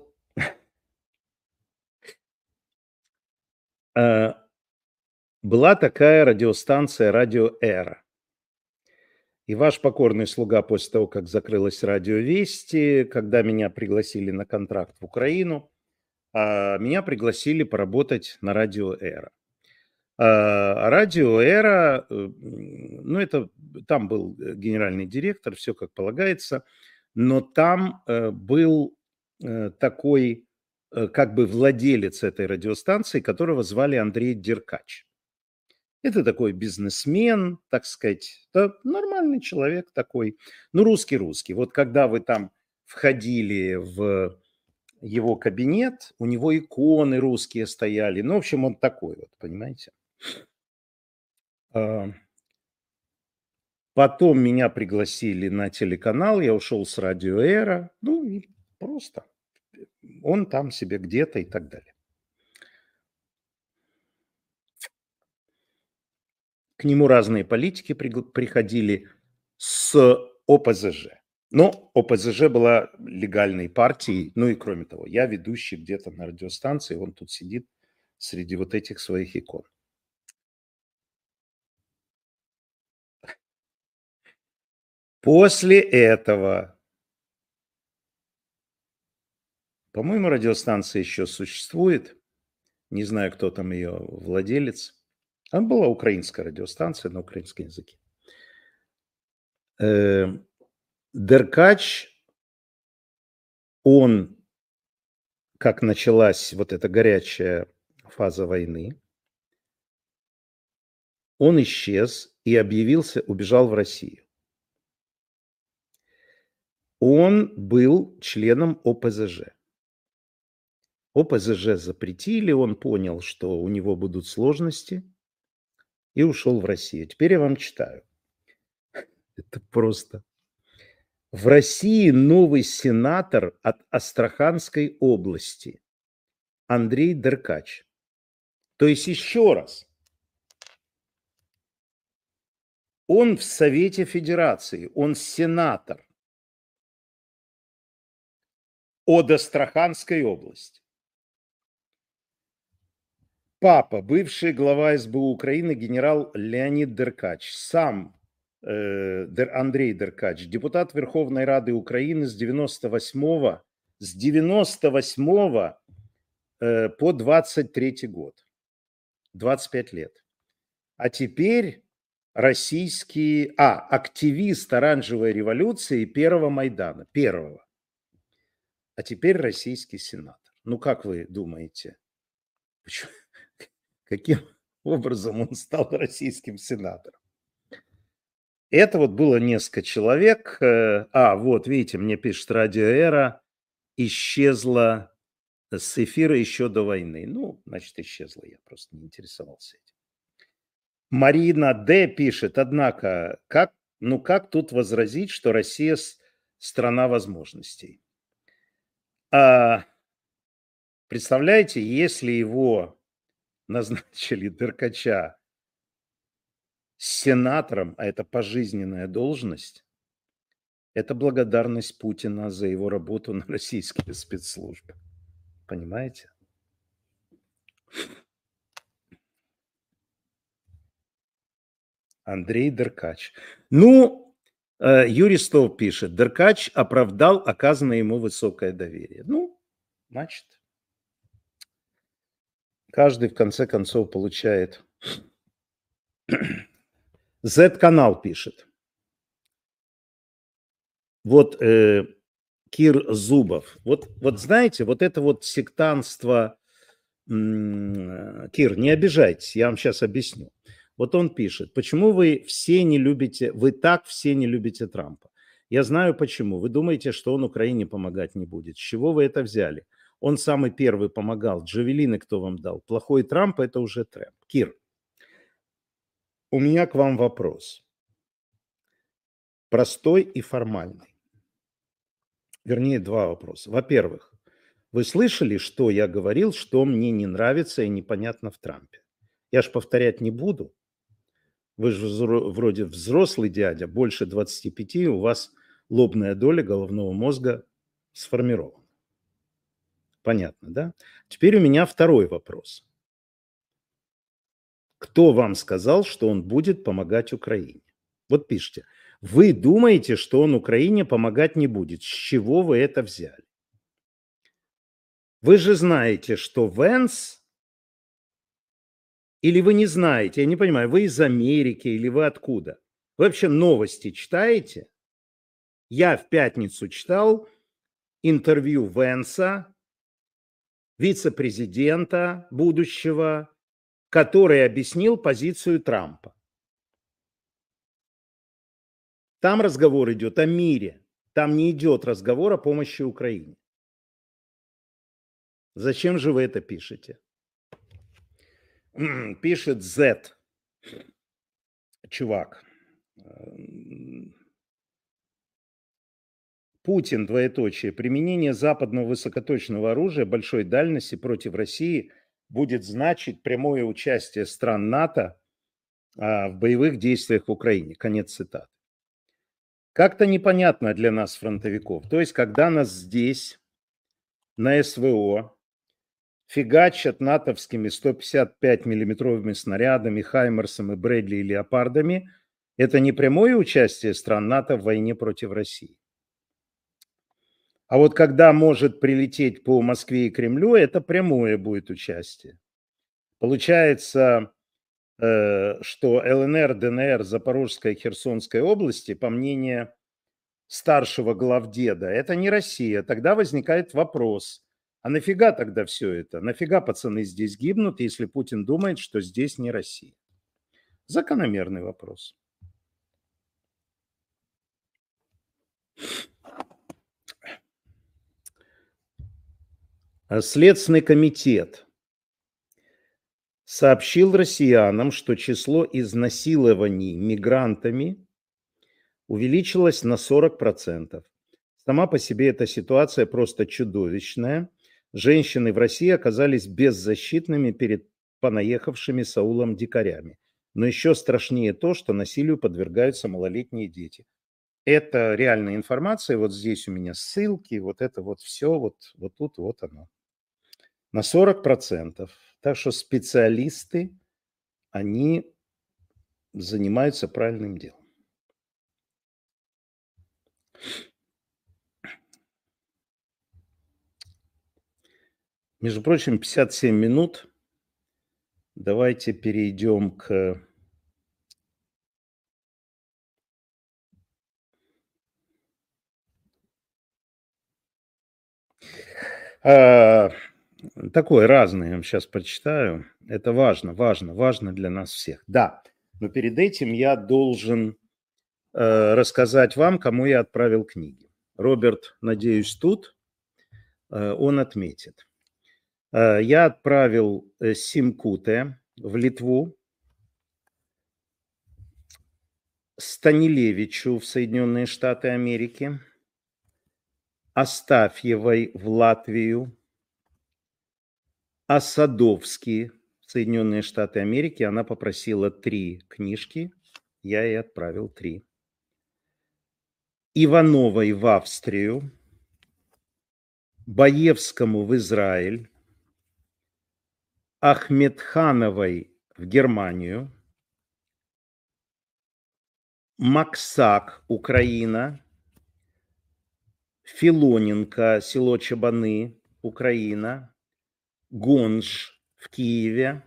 э, была такая радиостанция «Радио Эра». И ваш покорный слуга после того, как закрылась радио Вести, когда меня пригласили на контракт в Украину, а, меня пригласили поработать на радио Эра. А, Радио Эра, э, м, ну это там был э, генеральный директор, все как полагается, но там э, был э, такой э, как бы владелец этой радиостанции, которого звали Андрей Деркач. Это такой бизнесмен, так сказать, да, нормальный человек такой, ну, русский-русский. Вот когда вы там входили в его кабинет, у него иконы русские стояли. Ну, в общем, он такой вот, понимаете. А, Потом меня пригласили на телеканал, я ушел с Радио Эра, ну, и просто он там себе где-то и так далее. К нему разные политики пригл- приходили с О П З Ж. Но О П З Ж была легальной партией, ну и кроме того, я ведущий где-то на радиостанции, он тут сидит среди вот этих своих икон. После этого, по-моему, радиостанция еще существует, не знаю, кто там ее владелец. Она была украинская радиостанция на украинском языке. Э, Деркач, он, как началась вот эта горячая фаза войны, он исчез и объявился, убежал в Россию. Он был членом О П З Ж. О П З Ж запретили, он понял, что у него будут сложности, и ушел в Россию. Теперь я вам читаю. Это просто. В России новый сенатор от Астраханской области Андрей Деркач. То есть еще раз, он в Совете Федерации, он сенатор от Астраханской области. Папа, бывший глава С Б У Украины генерал Леонид Деркач, сам э, Дер, Андрей Деркач, депутат Верховной Рады Украины с девяносто восьмого, с девяносто восьмого э, по двадцать третий год, двадцать пять лет. А теперь российский, а, активист оранжевой революции первого Майдана, первого. А теперь российский сенатор. Ну, как вы думаете, почему? Каким образом он стал российским сенатором? Это вот было несколько человек. А, вот, видите, мне пишет Радио Эра, исчезла с эфира еще до войны. Ну, значит, исчезла, я просто не интересовался этим. Марина Д. пишет, однако, как, ну как тут возразить, что Россия страна возможностей? А, представляете, если его назначили, Деркача, сенатором, а это пожизненная должность, это благодарность Путина за его работу на российские спецслужбы. Понимаете? Андрей Деркач. Ну, Юрий Стол пишет, Деркач оправдал оказанное ему высокое доверие. Ну, значит, каждый в конце концов получает. Z-канал пишет. Вот э, Кир Зубов. Вот, вот знаете, вот это вот сектантство. М- Кир, не обижайтесь, я вам сейчас объясню. Вот он пишет, почему вы все не любите, вы так все не любите Трампа. Я знаю почему. Вы думаете, что он Украине помогать не будет. С чего вы это взяли? Он самый первый помогал. Джавелины кто вам дал? Плохой Трамп – это уже Трамп. Кир, у меня к вам вопрос. Простой и формальный. Вернее, два вопроса. Во-первых, вы слышали, что я говорил, что мне не нравится и непонятно в Трампе? Я ж повторять не буду. Вы же вроде взрослый дядя, больше двадцати пяти, у вас лобная доля головного мозга сформирована. Понятно, да? Теперь у меня второй вопрос. Кто вам сказал, что он будет помогать Украине? Вот пишите. Вы думаете, что он Украине помогать не будет. С чего вы это взяли? Вы же знаете, что Венс, или вы не знаете, я не понимаю, вы из Америки или вы откуда? Вы вообще новости читаете? Я в пятницу читал интервью Венса, вице-президента будущего, который объяснил позицию Трампа. Там разговор идет о мире. Там не идет разговор о помощи Украине. Зачем же вы это пишете? Пишет Z. Чувак. Путин, двоеточие, применение западного высокоточного оружия большой дальности против России будет значить прямое участие стран НАТО а, в боевых действиях в Украине. Конец цитаты. Как-то непонятно для нас, фронтовиков. То есть, когда нас здесь, на СВО, фигачат натовскими сто пятьдесят пять миллиметровыми снарядами, Хаймерсом и Брэдли и Леопардами, это не прямое участие стран НАТО в войне против России. А вот когда может прилететь по Москве и Кремлю, это прямое будет участие. Получается, э, что ЛНР, ДНР, Запорожская и Херсонская области, по мнению старшего главдеда, это не Россия. Тогда возникает вопрос, а нафига тогда все это? Нафига пацаны здесь гибнут, если Путин думает, что здесь не Россия? Закономерный вопрос. Следственный комитет сообщил россиянам, что число изнасилований мигрантами увеличилось на сорок процентов. Сама по себе эта ситуация просто чудовищная. Женщины в России оказались беззащитными перед понаехавшими с аулом дикарями. Но еще страшнее то, что насилию подвергаются малолетние дети. Это реальная информация. Вот здесь у меня ссылки, вот это вот все, вот, вот тут вот оно. На сорок процентов. Так что специалисты, они занимаются правильным делом. Между прочим, пятьдесят семь минут. Давайте перейдем к... А, такое разное, я вам сейчас прочитаю. Это важно, важно, важно для нас всех. Да, но перед этим я должен э, рассказать вам, кому я отправил книги. Роберт, надеюсь, тут. Э, он отметит. Э, я отправил э, Симкуте в Литву, Станилевичу в Соединенные Штаты Америки, Астафьевой в Латвию, а Садовский в Соединенные Штаты Америки. Она попросила три книжки, я ей отправил три. Ивановой в Австрию, Баевскому в Израиль, Ахмедхановой в Германию, Максак, Украина, Филоненко, село Чабаны, Украина, Гонж в Киеве,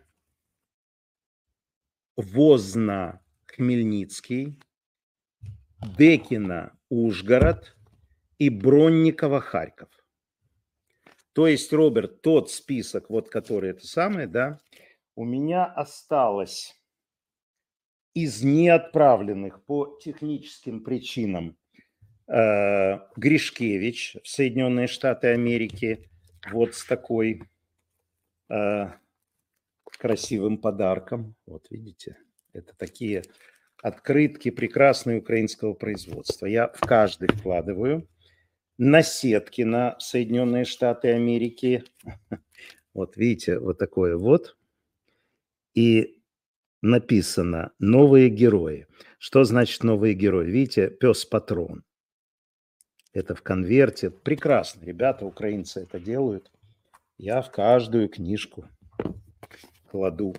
Возна, Хмельницкий, Декина, Ужгород и Бронникова, Харьков. То есть, Роберт, тот список, вот который это самое, да, у меня осталось из неотправленных по техническим причинам э, Гришкевич в Соединенные Штаты Америки, вот с такой э, красивым подарком. Вот видите, это такие открытки прекрасные украинского производства. Я в каждый вкладываю. Насеткина в Соединенные Штаты Америки. Вот видите, вот такое вот. И написано «Новые герои». Что значит «Новые герои»? Видите, пес-патрон. Это в конверте. Прекрасно, ребята, украинцы это делают. Я в каждую книжку кладу.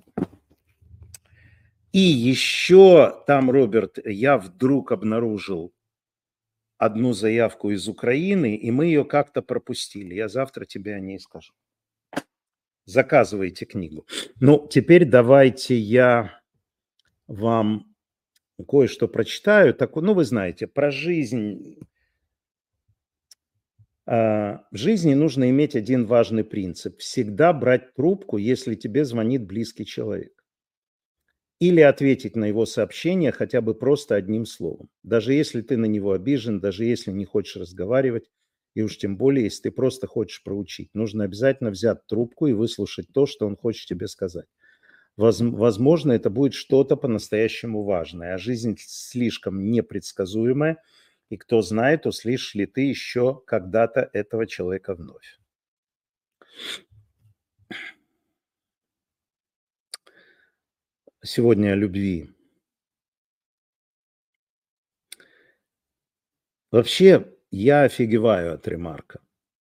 И еще там, Роберт, я вдруг обнаружил одну заявку из Украины, и мы ее как-то пропустили. Я завтра тебе о ней скажу. Заказывайте книгу. Ну, теперь давайте я вам кое-что прочитаю. Так, ну, вы знаете, про жизнь А, В жизни нужно иметь один важный принцип. Всегда брать трубку, если тебе звонит близкий человек. Или ответить на его сообщение хотя бы просто одним словом. Даже если ты на него обижен, даже если не хочешь разговаривать, и уж тем более, если ты просто хочешь проучить. Нужно обязательно взять трубку и выслушать то, что он хочет тебе сказать. Воз- Возможно, это будет что-то по-настоящему важное, а жизнь слишком непредсказуемая, и кто знает, услышишь ли ты еще когда-то этого человека вновь. Сегодня о любви. Вообще, я офигеваю от Ремарка.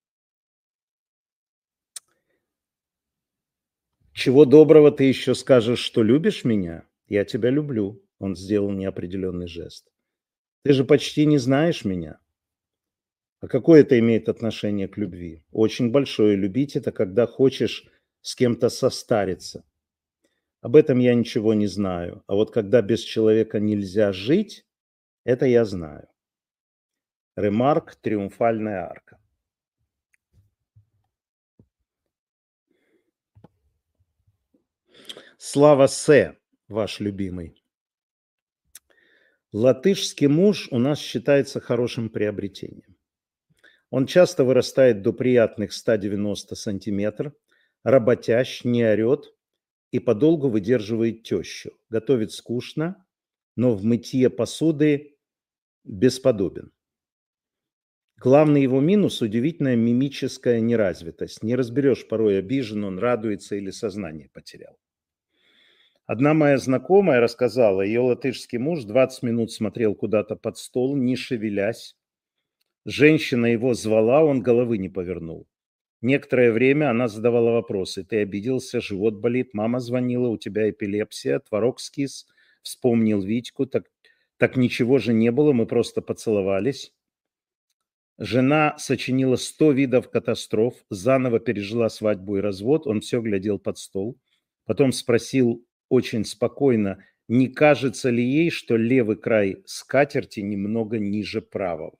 Чего доброго ты еще скажешь, что любишь меня? Я тебя люблю. Он сделал неопределенный жест. Ты же почти не знаешь меня. А какое это имеет отношение к любви? Очень большое. Любить это когда хочешь с кем-то состариться. Об этом я ничего не знаю. А вот когда без человека нельзя жить, это я знаю. Ремарк «Триумфальная арка». Слава Се, ваш любимый. Латышский муж у нас считается хорошим приобретением. Он часто вырастает до приятных ста девяноста сантиметров, работящ, не орет и подолгу выдерживает тещу. Готовит скучно, но в мытье посуды бесподобен. Главный его минус – удивительная мимическая неразвитость. Не разберешь, порой обижен он, радуется или сознание потерял. Одна моя знакомая рассказала, ее латышский муж двадцать минут смотрел куда-то под стол, не шевелясь. Женщина его звала, он головы не повернул. Некоторое время она задавала вопросы. Ты обиделся, живот болит, мама звонила, у тебя эпилепсия, творог скис, вспомнил Витьку, так, так ничего же не было, мы просто поцеловались. Жена сочинила сто видов катастроф, заново пережила свадьбу и развод, он все глядел под стол. Потом спросил очень спокойно, не кажется ли ей, что левый край скатерти немного ниже правого.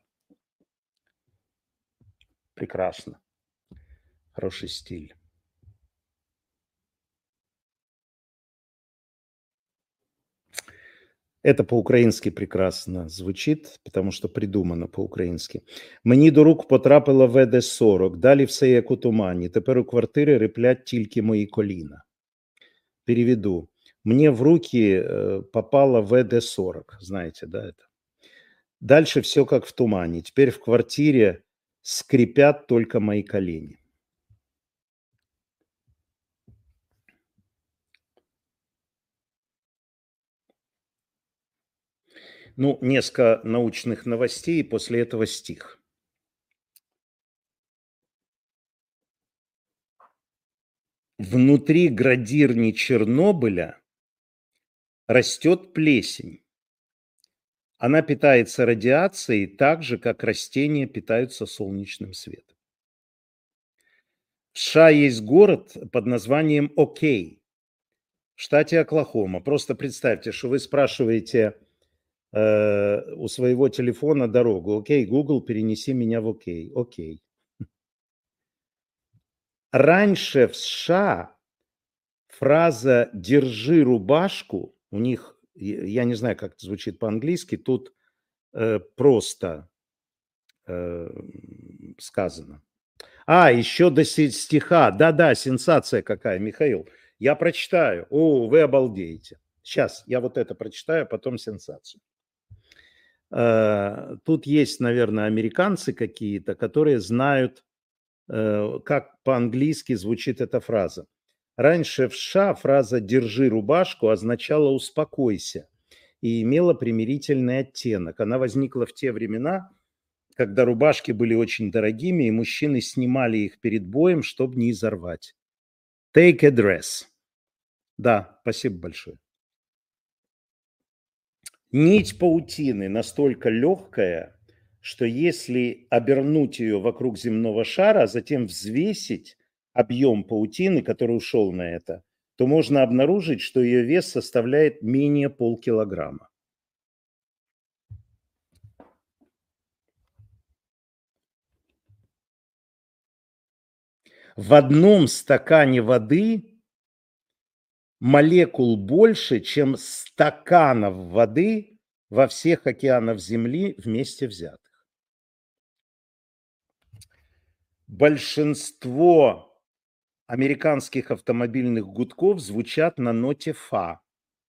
Прекрасно. Хороший стиль. Это по-украински прекрасно звучит, потому что придумано по-українськи. Мені до рук потрапила ве де сорок, далі все як у тумані. Тепер у квартири риплять тільки мої коліна. Переведу. Мне в руки э, попала ве де сорок, знаете, да, это? Дальше все как в тумане. Теперь в квартире скрипят только мои колени. Ну, несколько научных новостей, и после этого стих. Внутри градирни Чернобыля растет плесень. Она питается радиацией так же, как растения питаются солнечным светом. В США есть город под названием Окей, в штате Оклахома. Просто представьте, что вы спрашиваете э, у своего телефона дорогу. Окей, Google, перенеси меня в Окей. Окей. Раньше в США фраза «держи рубашку», у них, я не знаю, как это звучит по-английски, тут э, просто э, сказано. А, еще до стиха. Да-да, сенсация какая, Михаил. Я прочитаю. О, вы обалдеете. Сейчас я вот это прочитаю, а потом сенсацию. Э, тут есть, наверное, американцы какие-то, которые знают, э, как по-английски звучит эта фраза. Раньше в США фраза «держи рубашку» означала «успокойся» и имела примирительный оттенок. Она возникла в те времена, когда рубашки были очень дорогими, и мужчины снимали их перед боем, чтобы не изорвать. Take a dress. Да, спасибо большое. Нить паутины настолько легкая, что если обернуть ее вокруг земного шара, а затем взвесить объем паутины, который ушел на это, то можно обнаружить, что ее вес составляет менее полкилограмма. В одном стакане воды молекул больше, чем стаканов воды во всех океанах Земли вместе взятых. Большинство американских автомобильных гудков звучат на ноте фа.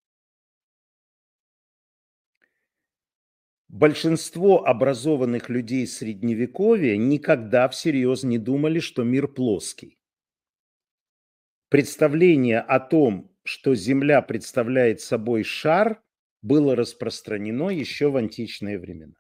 Большинство образованных людей Средневековья никогда всерьез не думали, что мир плоский. Представление о том, что Земля представляет собой шар, было распространено еще в античные времена.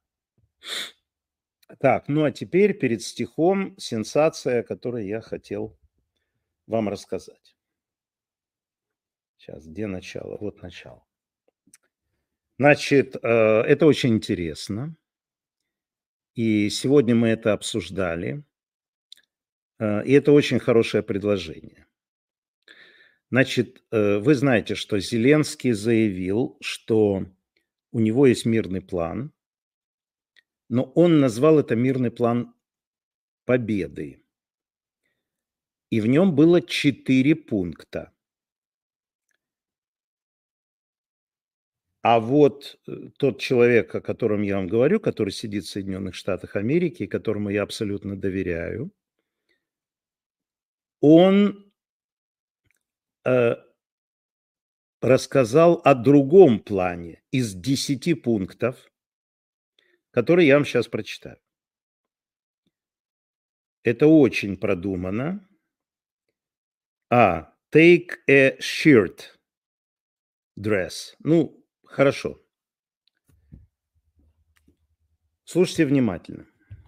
Так, ну а теперь перед стихом сенсация, о которой я хотел вам рассказать. Сейчас, где начало? Вот начало. Значит, это очень интересно. И сегодня мы это обсуждали. И это очень хорошее предложение. Значит, вы знаете, что Зеленский заявил, что у него есть мирный план, но он назвал это мирный план победы. И в нем было четыре пункта. А вот тот человек, о котором я вам говорю, который сидит в Соединенных Штатах Америки, которому я абсолютно доверяю, он э, рассказал о другом плане из десяти пунктов, который я вам сейчас прочитаю. Это очень продумано. А, take a shirt dress. Ну, хорошо. Слушайте внимательно.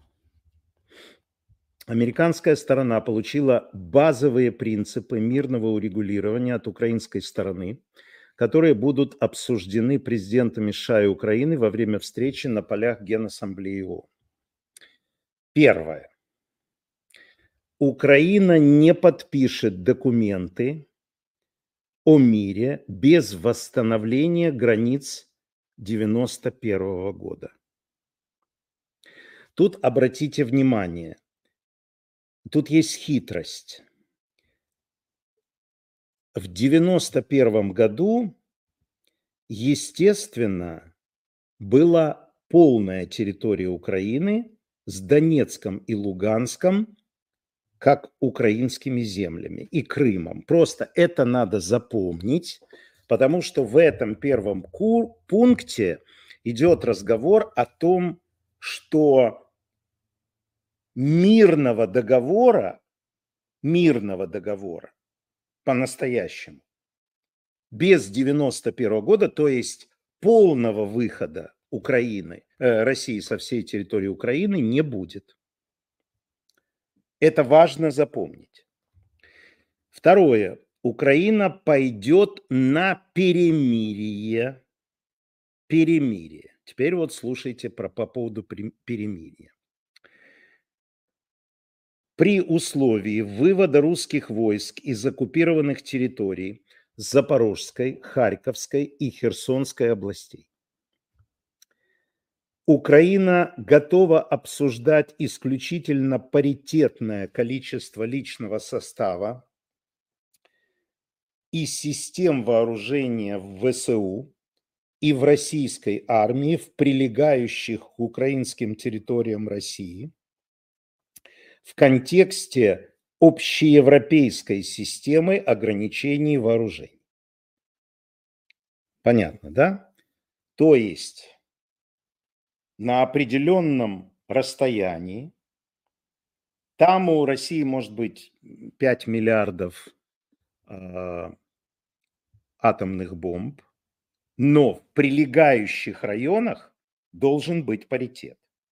Американская сторона получила базовые принципы мирного урегулирования от украинской стороны, которые будут обсуждены президентами США и Украины во время встречи на полях Генассамблеи ООН. Первое. Украина не подпишет документы о мире без восстановления границ девяносто первого года. Тут обратите внимание, тут есть хитрость. В девяносто первом году, естественно, была полная территория Украины с Донецком и Луганском как украинскими землями и Крымом. Просто это надо запомнить, потому что в этом первом пункте идет разговор о том, что мирного договора, мирного договора по-настоящему без девяносто первого года, то есть полного выхода Украины, э, России со всей территории Украины не будет. Это важно запомнить. Второе. Украина пойдет на перемирие. Перемирие. Теперь вот слушайте про, по поводу перемирия. При условии вывода русских войск из оккупированных территорий Запорожской, Харьковской и Херсонской областей. Украина готова обсуждать исключительно паритетное количество личного состава и систем вооружения в ВСУ и в российской армии в прилегающих к украинским территориям России в контексте общеевропейской системы ограничений вооружений. Понятно, да? То есть на определенном расстоянии, там у России может быть пять миллиардов э, атомных бомб, но в прилегающих районах должен быть паритет.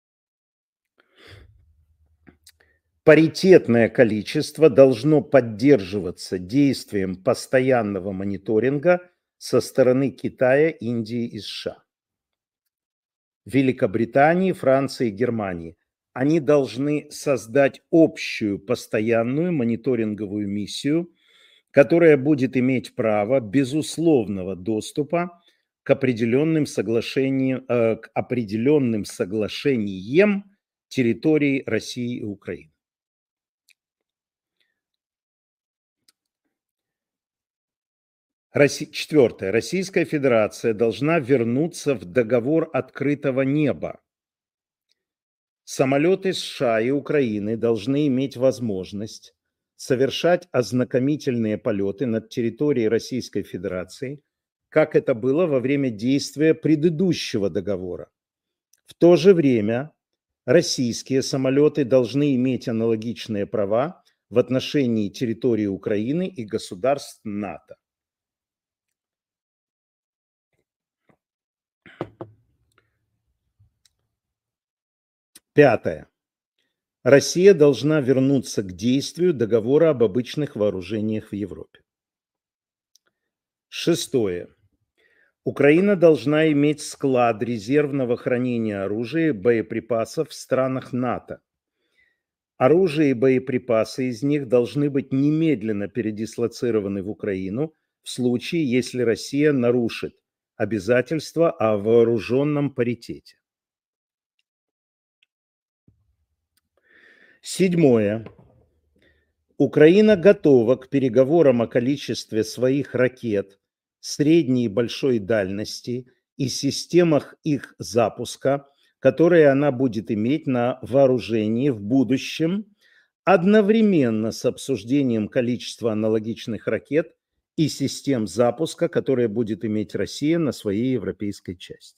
Паритетное количество должно поддерживаться действием постоянного мониторинга со стороны Китая, Индии и США. Великобритании, Франции и Германии. Они должны создать общую постоянную мониторинговую миссию, которая будет иметь право безусловного доступа к определенным соглашениям, э, к определенным соглашениям территории России и Украины. Росси... Четвертое. Российская Федерация должна вернуться в договор открытого неба. Самолеты США и Украины должны иметь возможность совершать ознакомительные полеты над территорией Российской Федерации, как это было во время действия предыдущего договора. В то же время российские самолеты должны иметь аналогичные права в отношении территории Украины и государств НАТО. Пятое. Россия должна вернуться к действию договора об обычных вооружениях в Европе. Шестое. Украина должна иметь склад резервного хранения оружия и боеприпасов в странах НАТО. Оружие и боеприпасы из них должны быть немедленно передислоцированы в Украину в случае, если Россия нарушит обязательства о вооруженном паритете. Седьмое. Украина готова к переговорам о количестве своих ракет средней и большой дальности и системах их запуска, которые она будет иметь на вооружении в будущем, одновременно с обсуждением количества аналогичных ракет и систем запуска, которые будет иметь Россия на своей европейской части.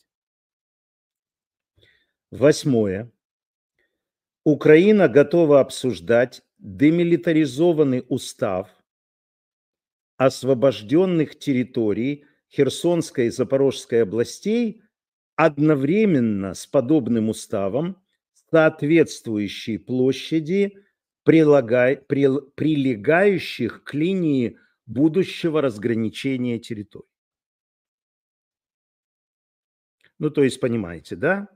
Восьмое. Украина готова обсуждать демилитаризованный устав освобожденных территорий Херсонской и Запорожской областей одновременно с подобным уставом соответствующей площади, прилегающих к линии будущего разграничения территорий. Ну, то есть, понимаете, да?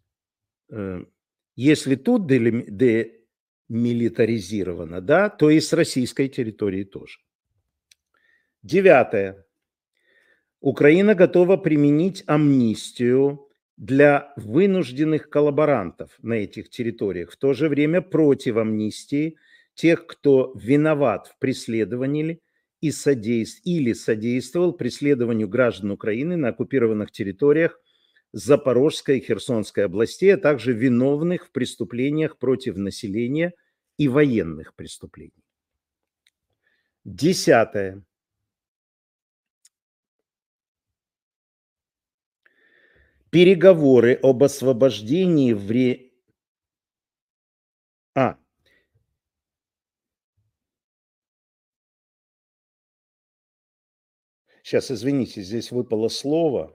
Если тут демилитаризировано, да, то и с российской территорией тоже. Девятое. Украина готова применить амнистию для вынужденных коллаборантов на этих территориях, в то же время против амнистии тех, кто виноват в преследовании и содейств... или содействовал преследованию граждан Украины на оккупированных территориях Запорожской и Херсонской областей, а также виновных в преступлениях против населения и военных преступлений. Десятое. Переговоры об освобождении вре... А. Сейчас, извините, здесь выпало слово.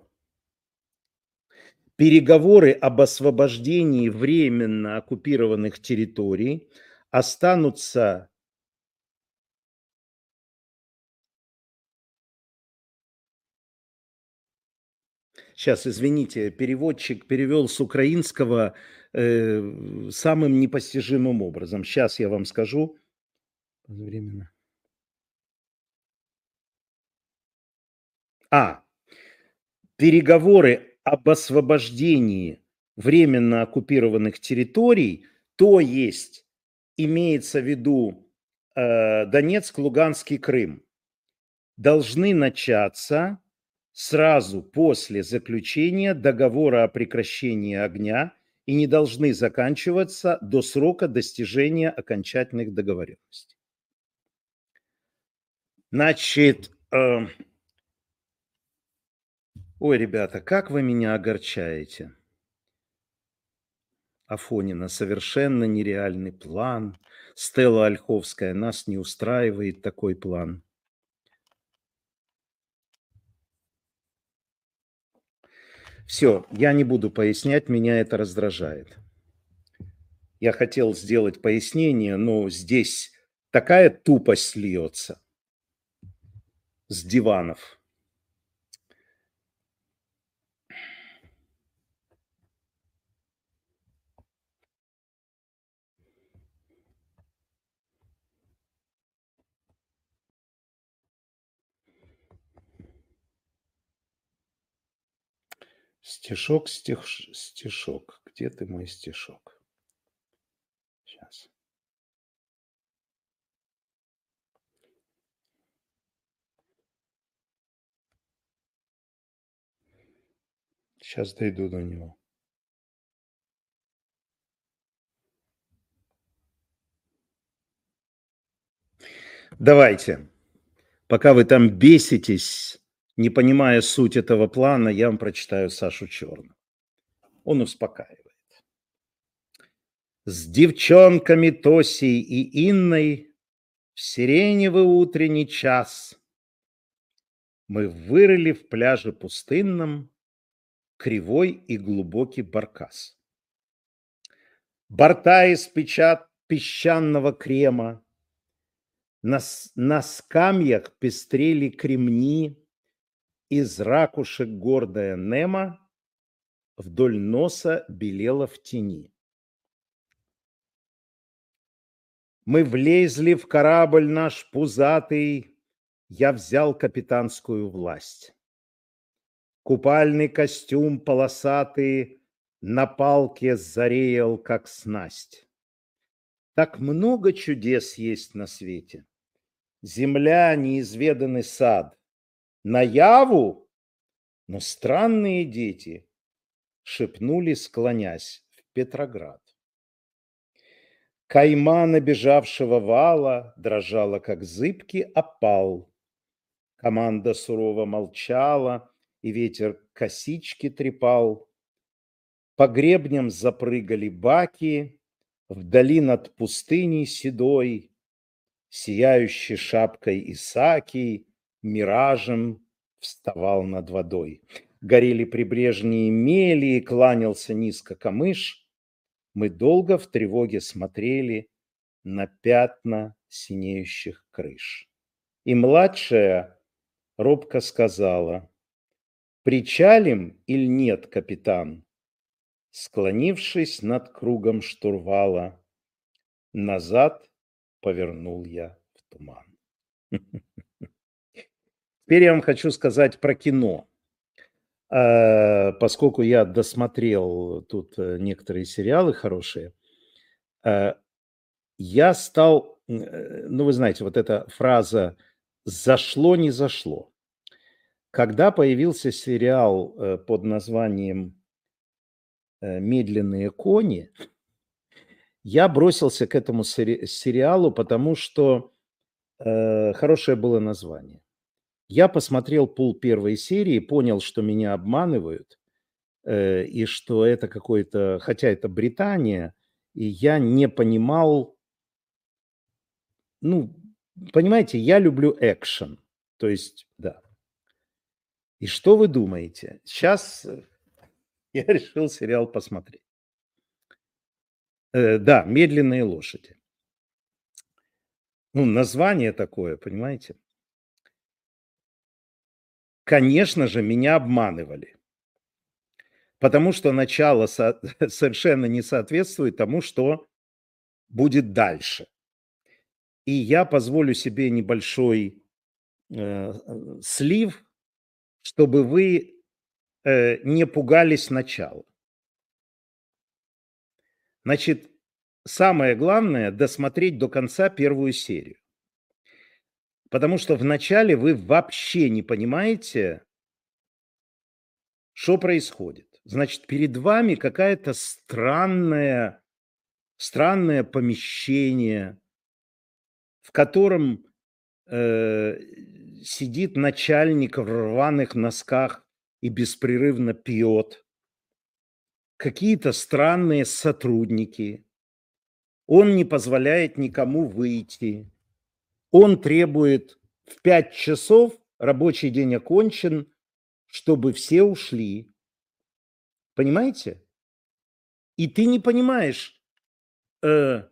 Переговоры об освобождении временно оккупированных территорий останутся... Сейчас, извините, переводчик перевел с украинского э, самым непостижимым образом. Сейчас я вам скажу. Временно. А. Переговоры об освобождении временно оккупированных территорий, то есть имеется в виду э, Донецк, Луганский, Крым, должны начаться сразу после заключения договора о прекращении огня и не должны заканчиваться до срока достижения окончательных договоренностей. Значит, э, ой, ребята, как вы меня огорчаете. Афонина, совершенно нереальный план. Стелла Ольховская, нас не устраивает такой план. Все, я не буду пояснять, меня это раздражает. Я хотел сделать пояснение, но здесь такая тупость льется с диванов. Стишок, стих, стишок. Где ты, мой стишок? Сейчас. Сейчас дойду до него. Давайте. Пока вы там беситесь, не понимая суть этого плана, я вам прочитаю Сашу Черного. Он успокаивает. С девчонками Тосей и Инной в сиреневый утренний час мы вырыли в пляже пустынном кривой и глубокий баркас. Борта из печат песчаного крема, на, на скамьях пестрели кремни, из ракушек гордая Немо вдоль носа белела в тени. Мы влезли в корабль наш пузатый, я взял капитанскую власть. Купальный костюм полосатый на палке зареял, как снасть. Так много чудес есть на свете. Земля — неизведанный сад. Наяву, но странные дети шепнули, склонясь, в Петроград. Кайма набежавшего вала дрожала, как зыбкий опал. Команда сурово молчала, и ветер косички трепал. По гребням запрыгали баки, вдали над пустыней седой, сияющей шапкой Исаакий миражем вставал над водой. Горели прибрежные мели, и кланялся низко камыш. Мы долго в тревоге смотрели на пятна синеющих крыш. И младшая робко сказала: «Причалим или нет, капитан?» Склонившись над кругом штурвала, назад повернул я в туман. Теперь я вам хочу сказать про кино. Поскольку я досмотрел тут некоторые сериалы хорошие, я стал, ну вы знаете, вот эта фраза «зашло, не зашло». Когда появился сериал под названием «Медленные кони», я бросился к этому сериалу, потому что хорошее было название. Я посмотрел пол первой серии, понял, что меня обманывают, э, и что это какой-то, хотя это Британия, и я не понимал, ну, понимаете, я люблю экшен, то есть, да. И что вы думаете? Сейчас я решил сериал посмотреть. Э, да, «Медленные лошади». Ну, название такое, понимаете? Конечно же, меня обманывали. Потому что начало со- совершенно не соответствует тому, что будет дальше. И я позволю себе небольшой э, слив, чтобы вы э, не пугались начала. Значит, самое главное — досмотреть до конца первую серию. Потому что вначале вы вообще не понимаете, что происходит. Значит, перед вами какая-то странная, странное помещение, в котором э, сидит начальник в рваных носках и беспрерывно пьет. Какие-то странные сотрудники. Он не позволяет никому выйти. Он требует в пять часов, рабочий день окончен, чтобы все ушли. Понимаете? И ты не понимаешь, э,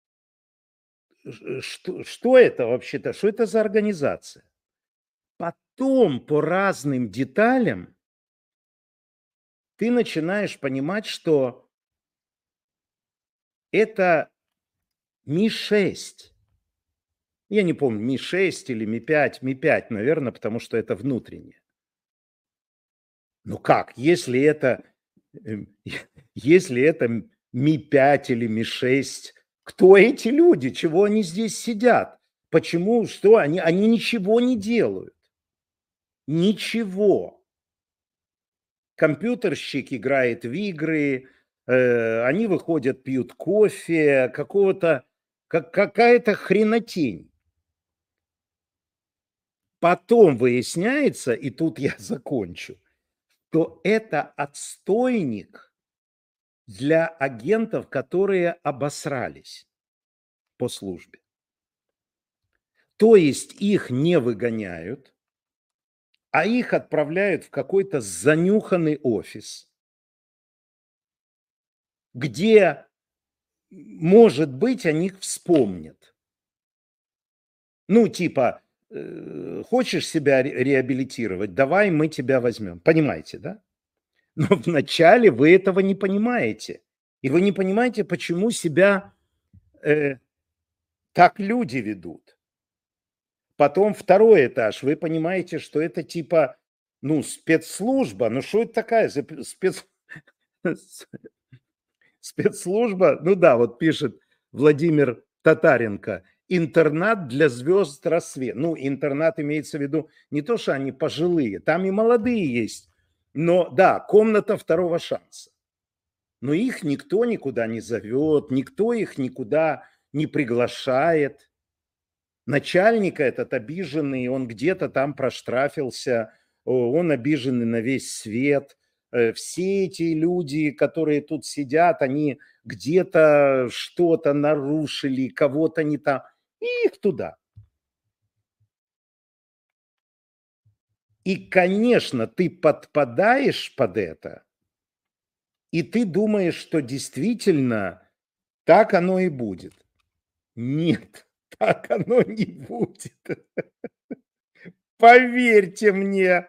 что, что это вообще-то, что это за организация. Потом по разным деталям ты начинаешь понимать, что это Ми шесть. Я не помню, Ми шесть или Ми пять, Ми пять, наверное, потому что это внутреннее. Ну как, если это, если это Ми пять или Ми шесть, кто эти люди, чего они здесь сидят? Почему, что они, они ничего не делают. Ничего. компьютерщик играет в игры, э, они выходят, пьют кофе, какого-то, как, какая-то хренотень. Потом выясняется, и тут я закончу, что это отстойник для агентов, которые обосрались по службе. То есть их не выгоняют, а их отправляют в какой-то занюханный офис, где, может быть, о них вспомнят. Ну, типа, э, хочешь себя ре- реабилитировать, давай мы тебя возьмем. Понимаете, да? Но вначале вы этого не понимаете. И вы не понимаете, почему себя э, так люди ведут. Потом второй этаж. Вы понимаете, что это типа, ну, спецслужба. Ну, что это такая за п- спец... спецслужба? Ну да, вот пишет Владимир Татаренко. Интернат для звезд рассвет. Ну, интернат имеется в виду не то, что они пожилые, там и молодые есть. Но да, комната второго шанса. Но их никто никуда не зовет, никто их никуда не приглашает. Начальник этот обиженный, он где-то там проштрафился, он обиженный на весь свет. Э, Все эти люди, которые тут сидят, они где-то что-то нарушили, кого-то не там, и их туда. И, конечно, ты подпадаешь под это, и ты думаешь, что действительно так оно и будет. Нет, так оно не будет. Поверьте мне,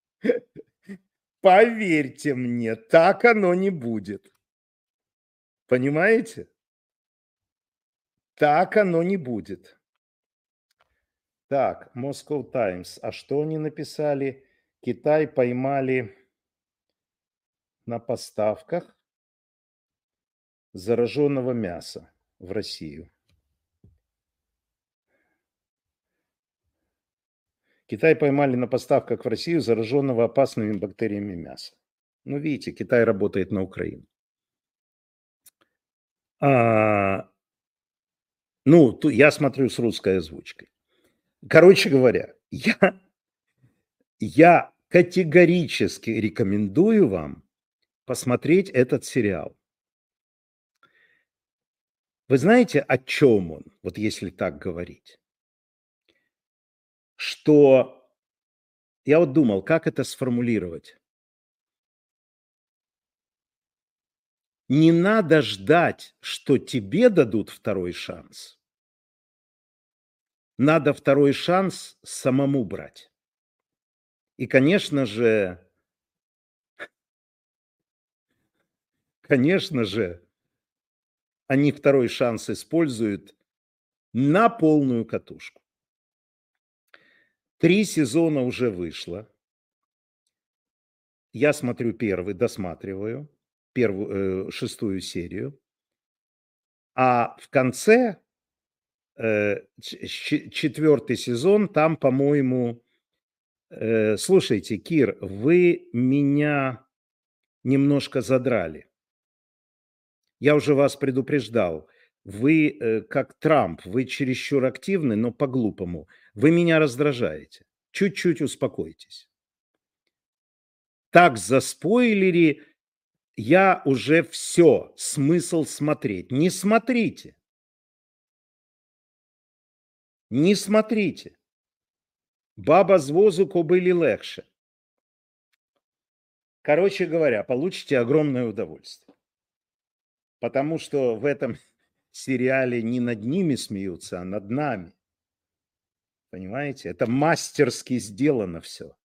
поверьте мне, так оно не будет. Понимаете? Так оно не будет. Так, Moscow Times. А что они написали? Китай поймали на поставках зараженного мяса в Россию. Китай поймали на поставках в Россию зараженного опасными бактериями мяса. Ну, видите, Китай работает на Украину. А, ну, ту- я смотрю с русской озвучкой. Короче говоря, я, я категорически рекомендую вам посмотреть этот сериал. Вы знаете, о чем он, вот если так говорить? Что я вот думал, как это сформулировать. Не надо ждать, что тебе дадут второй шанс. Надо второй шанс самому брать. И, конечно же, конечно же, они второй шанс используют на полную катушку. Три сезона уже вышло. Я смотрю первый, досматриваю первую, э, шестую серию. А в конце, э, ч- ч- четвертый сезон, там, по-моему, э, слушайте, Кир, вы меня немножко задрали. Я уже вас предупреждал. Вы, э, как Трамп, вы чересчур активны, но по-глупому. Вы меня раздражаете. Чуть-чуть успокойтесь. Так заспойлери, я уже все, смысл смотреть. Не смотрите. Не смотрите. Баба з возу кобылі легше. Короче говоря, получите огромное удовольствие. Потому что в этом сериале не над ними смеются, а над нами. Понимаете? Это мастерски сделано все.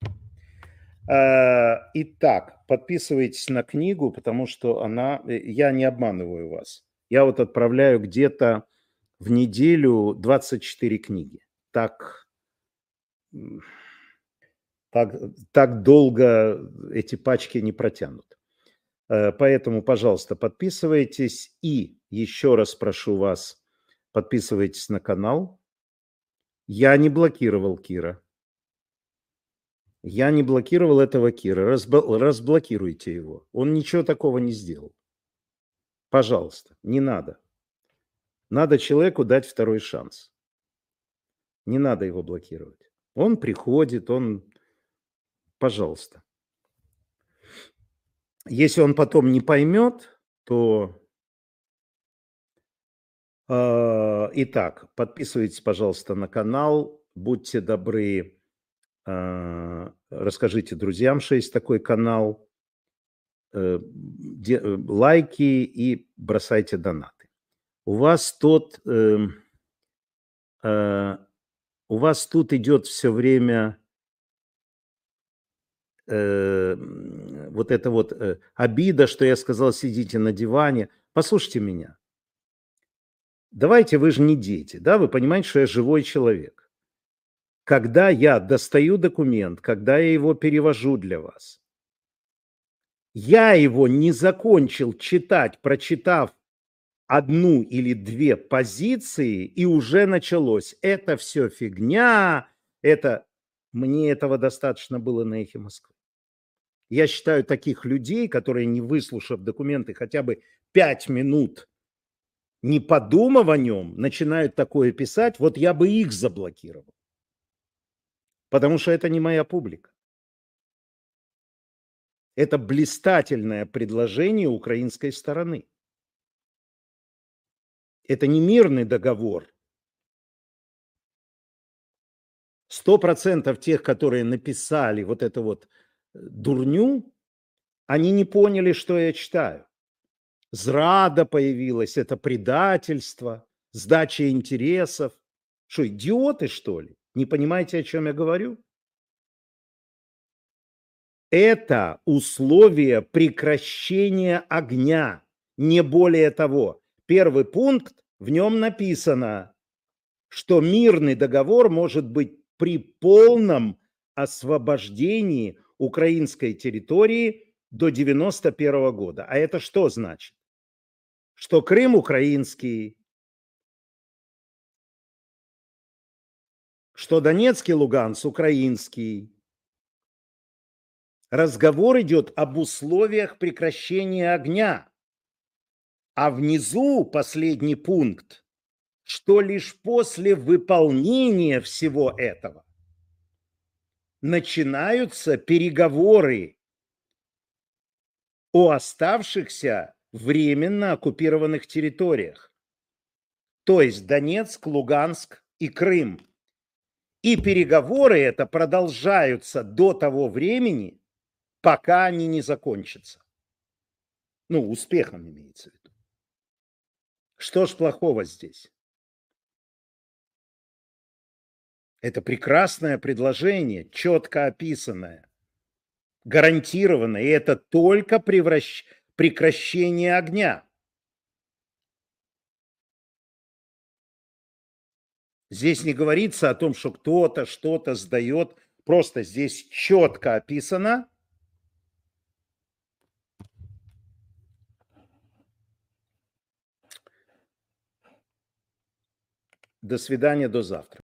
Итак, подписывайтесь на книгу, потому что она... э, Я не обманываю вас. Я вот отправляю где-то в неделю двадцать четыре книги. Так, м, так, так долго эти пачки не протянут. Э, Поэтому, пожалуйста, подписывайтесь. И еще раз прошу вас, подписывайтесь на канал. Я не блокировал Кира. Я не блокировал этого Кира. Разбл- разблокируйте его. Он ничего такого не сделал. Пожалуйста, не надо. Надо человеку дать второй шанс. Не надо его блокировать. Он приходит, он... Пожалуйста. Если он потом не поймет, то... э, Итак, подписывайтесь, пожалуйста, на канал. Будьте добры, э, расскажите друзьям, что есть такой канал. Э, де- э, Лайки и бросайте донаты. У вас тот... эм, э, у вас тут идет все время э, м, вот эта вот э, обида, что я сказал, сидите на диване. Послушайте меня. Давайте, вы же не дети, да? Вы понимаете, что я живой человек. Когда я достаю документ, когда я его перевожу для вас, я его не закончил читать, прочитав одну или две позиции, и уже началось. Это все фигня, это... Мне этого достаточно было на «Эхе Москвы». Я считаю таких людей, которые, не выслушав документы хотя бы пять минут, не подумав о нем, начинают такое писать, вот я бы их заблокировал. Потому что это не моя публика. Это блистательное предложение украинской стороны. Это не мирный договор. Сто процентов тех, которые написали вот эту вот дурню, они не поняли, что я читаю. Зрада появилась, это предательство, сдача интересов. Что, идиоты, что ли? Не понимаете, о чем я говорю? Это условие прекращения огня, не более того. Первый пункт, в нем написано, что мирный договор может быть при полном освобождении украинской территории до девяносто первого года. А это что значит? Что Крым украинский, что Донецкий, Луганск украинский. Разговор идет об условиях прекращения огня. А внизу последний пункт, что лишь после выполнения всего этого начинаются переговоры о оставшихся временно оккупированных территориях, то есть Донецк, Луганск и Крым. И переговоры это продолжаются до того времени, пока они не закончатся. Ну, успехом имеется в виду. Что ж плохого здесь? Это прекрасное предложение, четко описанное, гарантированное, и это только превращ... прекращение огня. Здесь не говорится о том, что кто-то что-то сдает, просто здесь четко описано. До свидания, до завтра.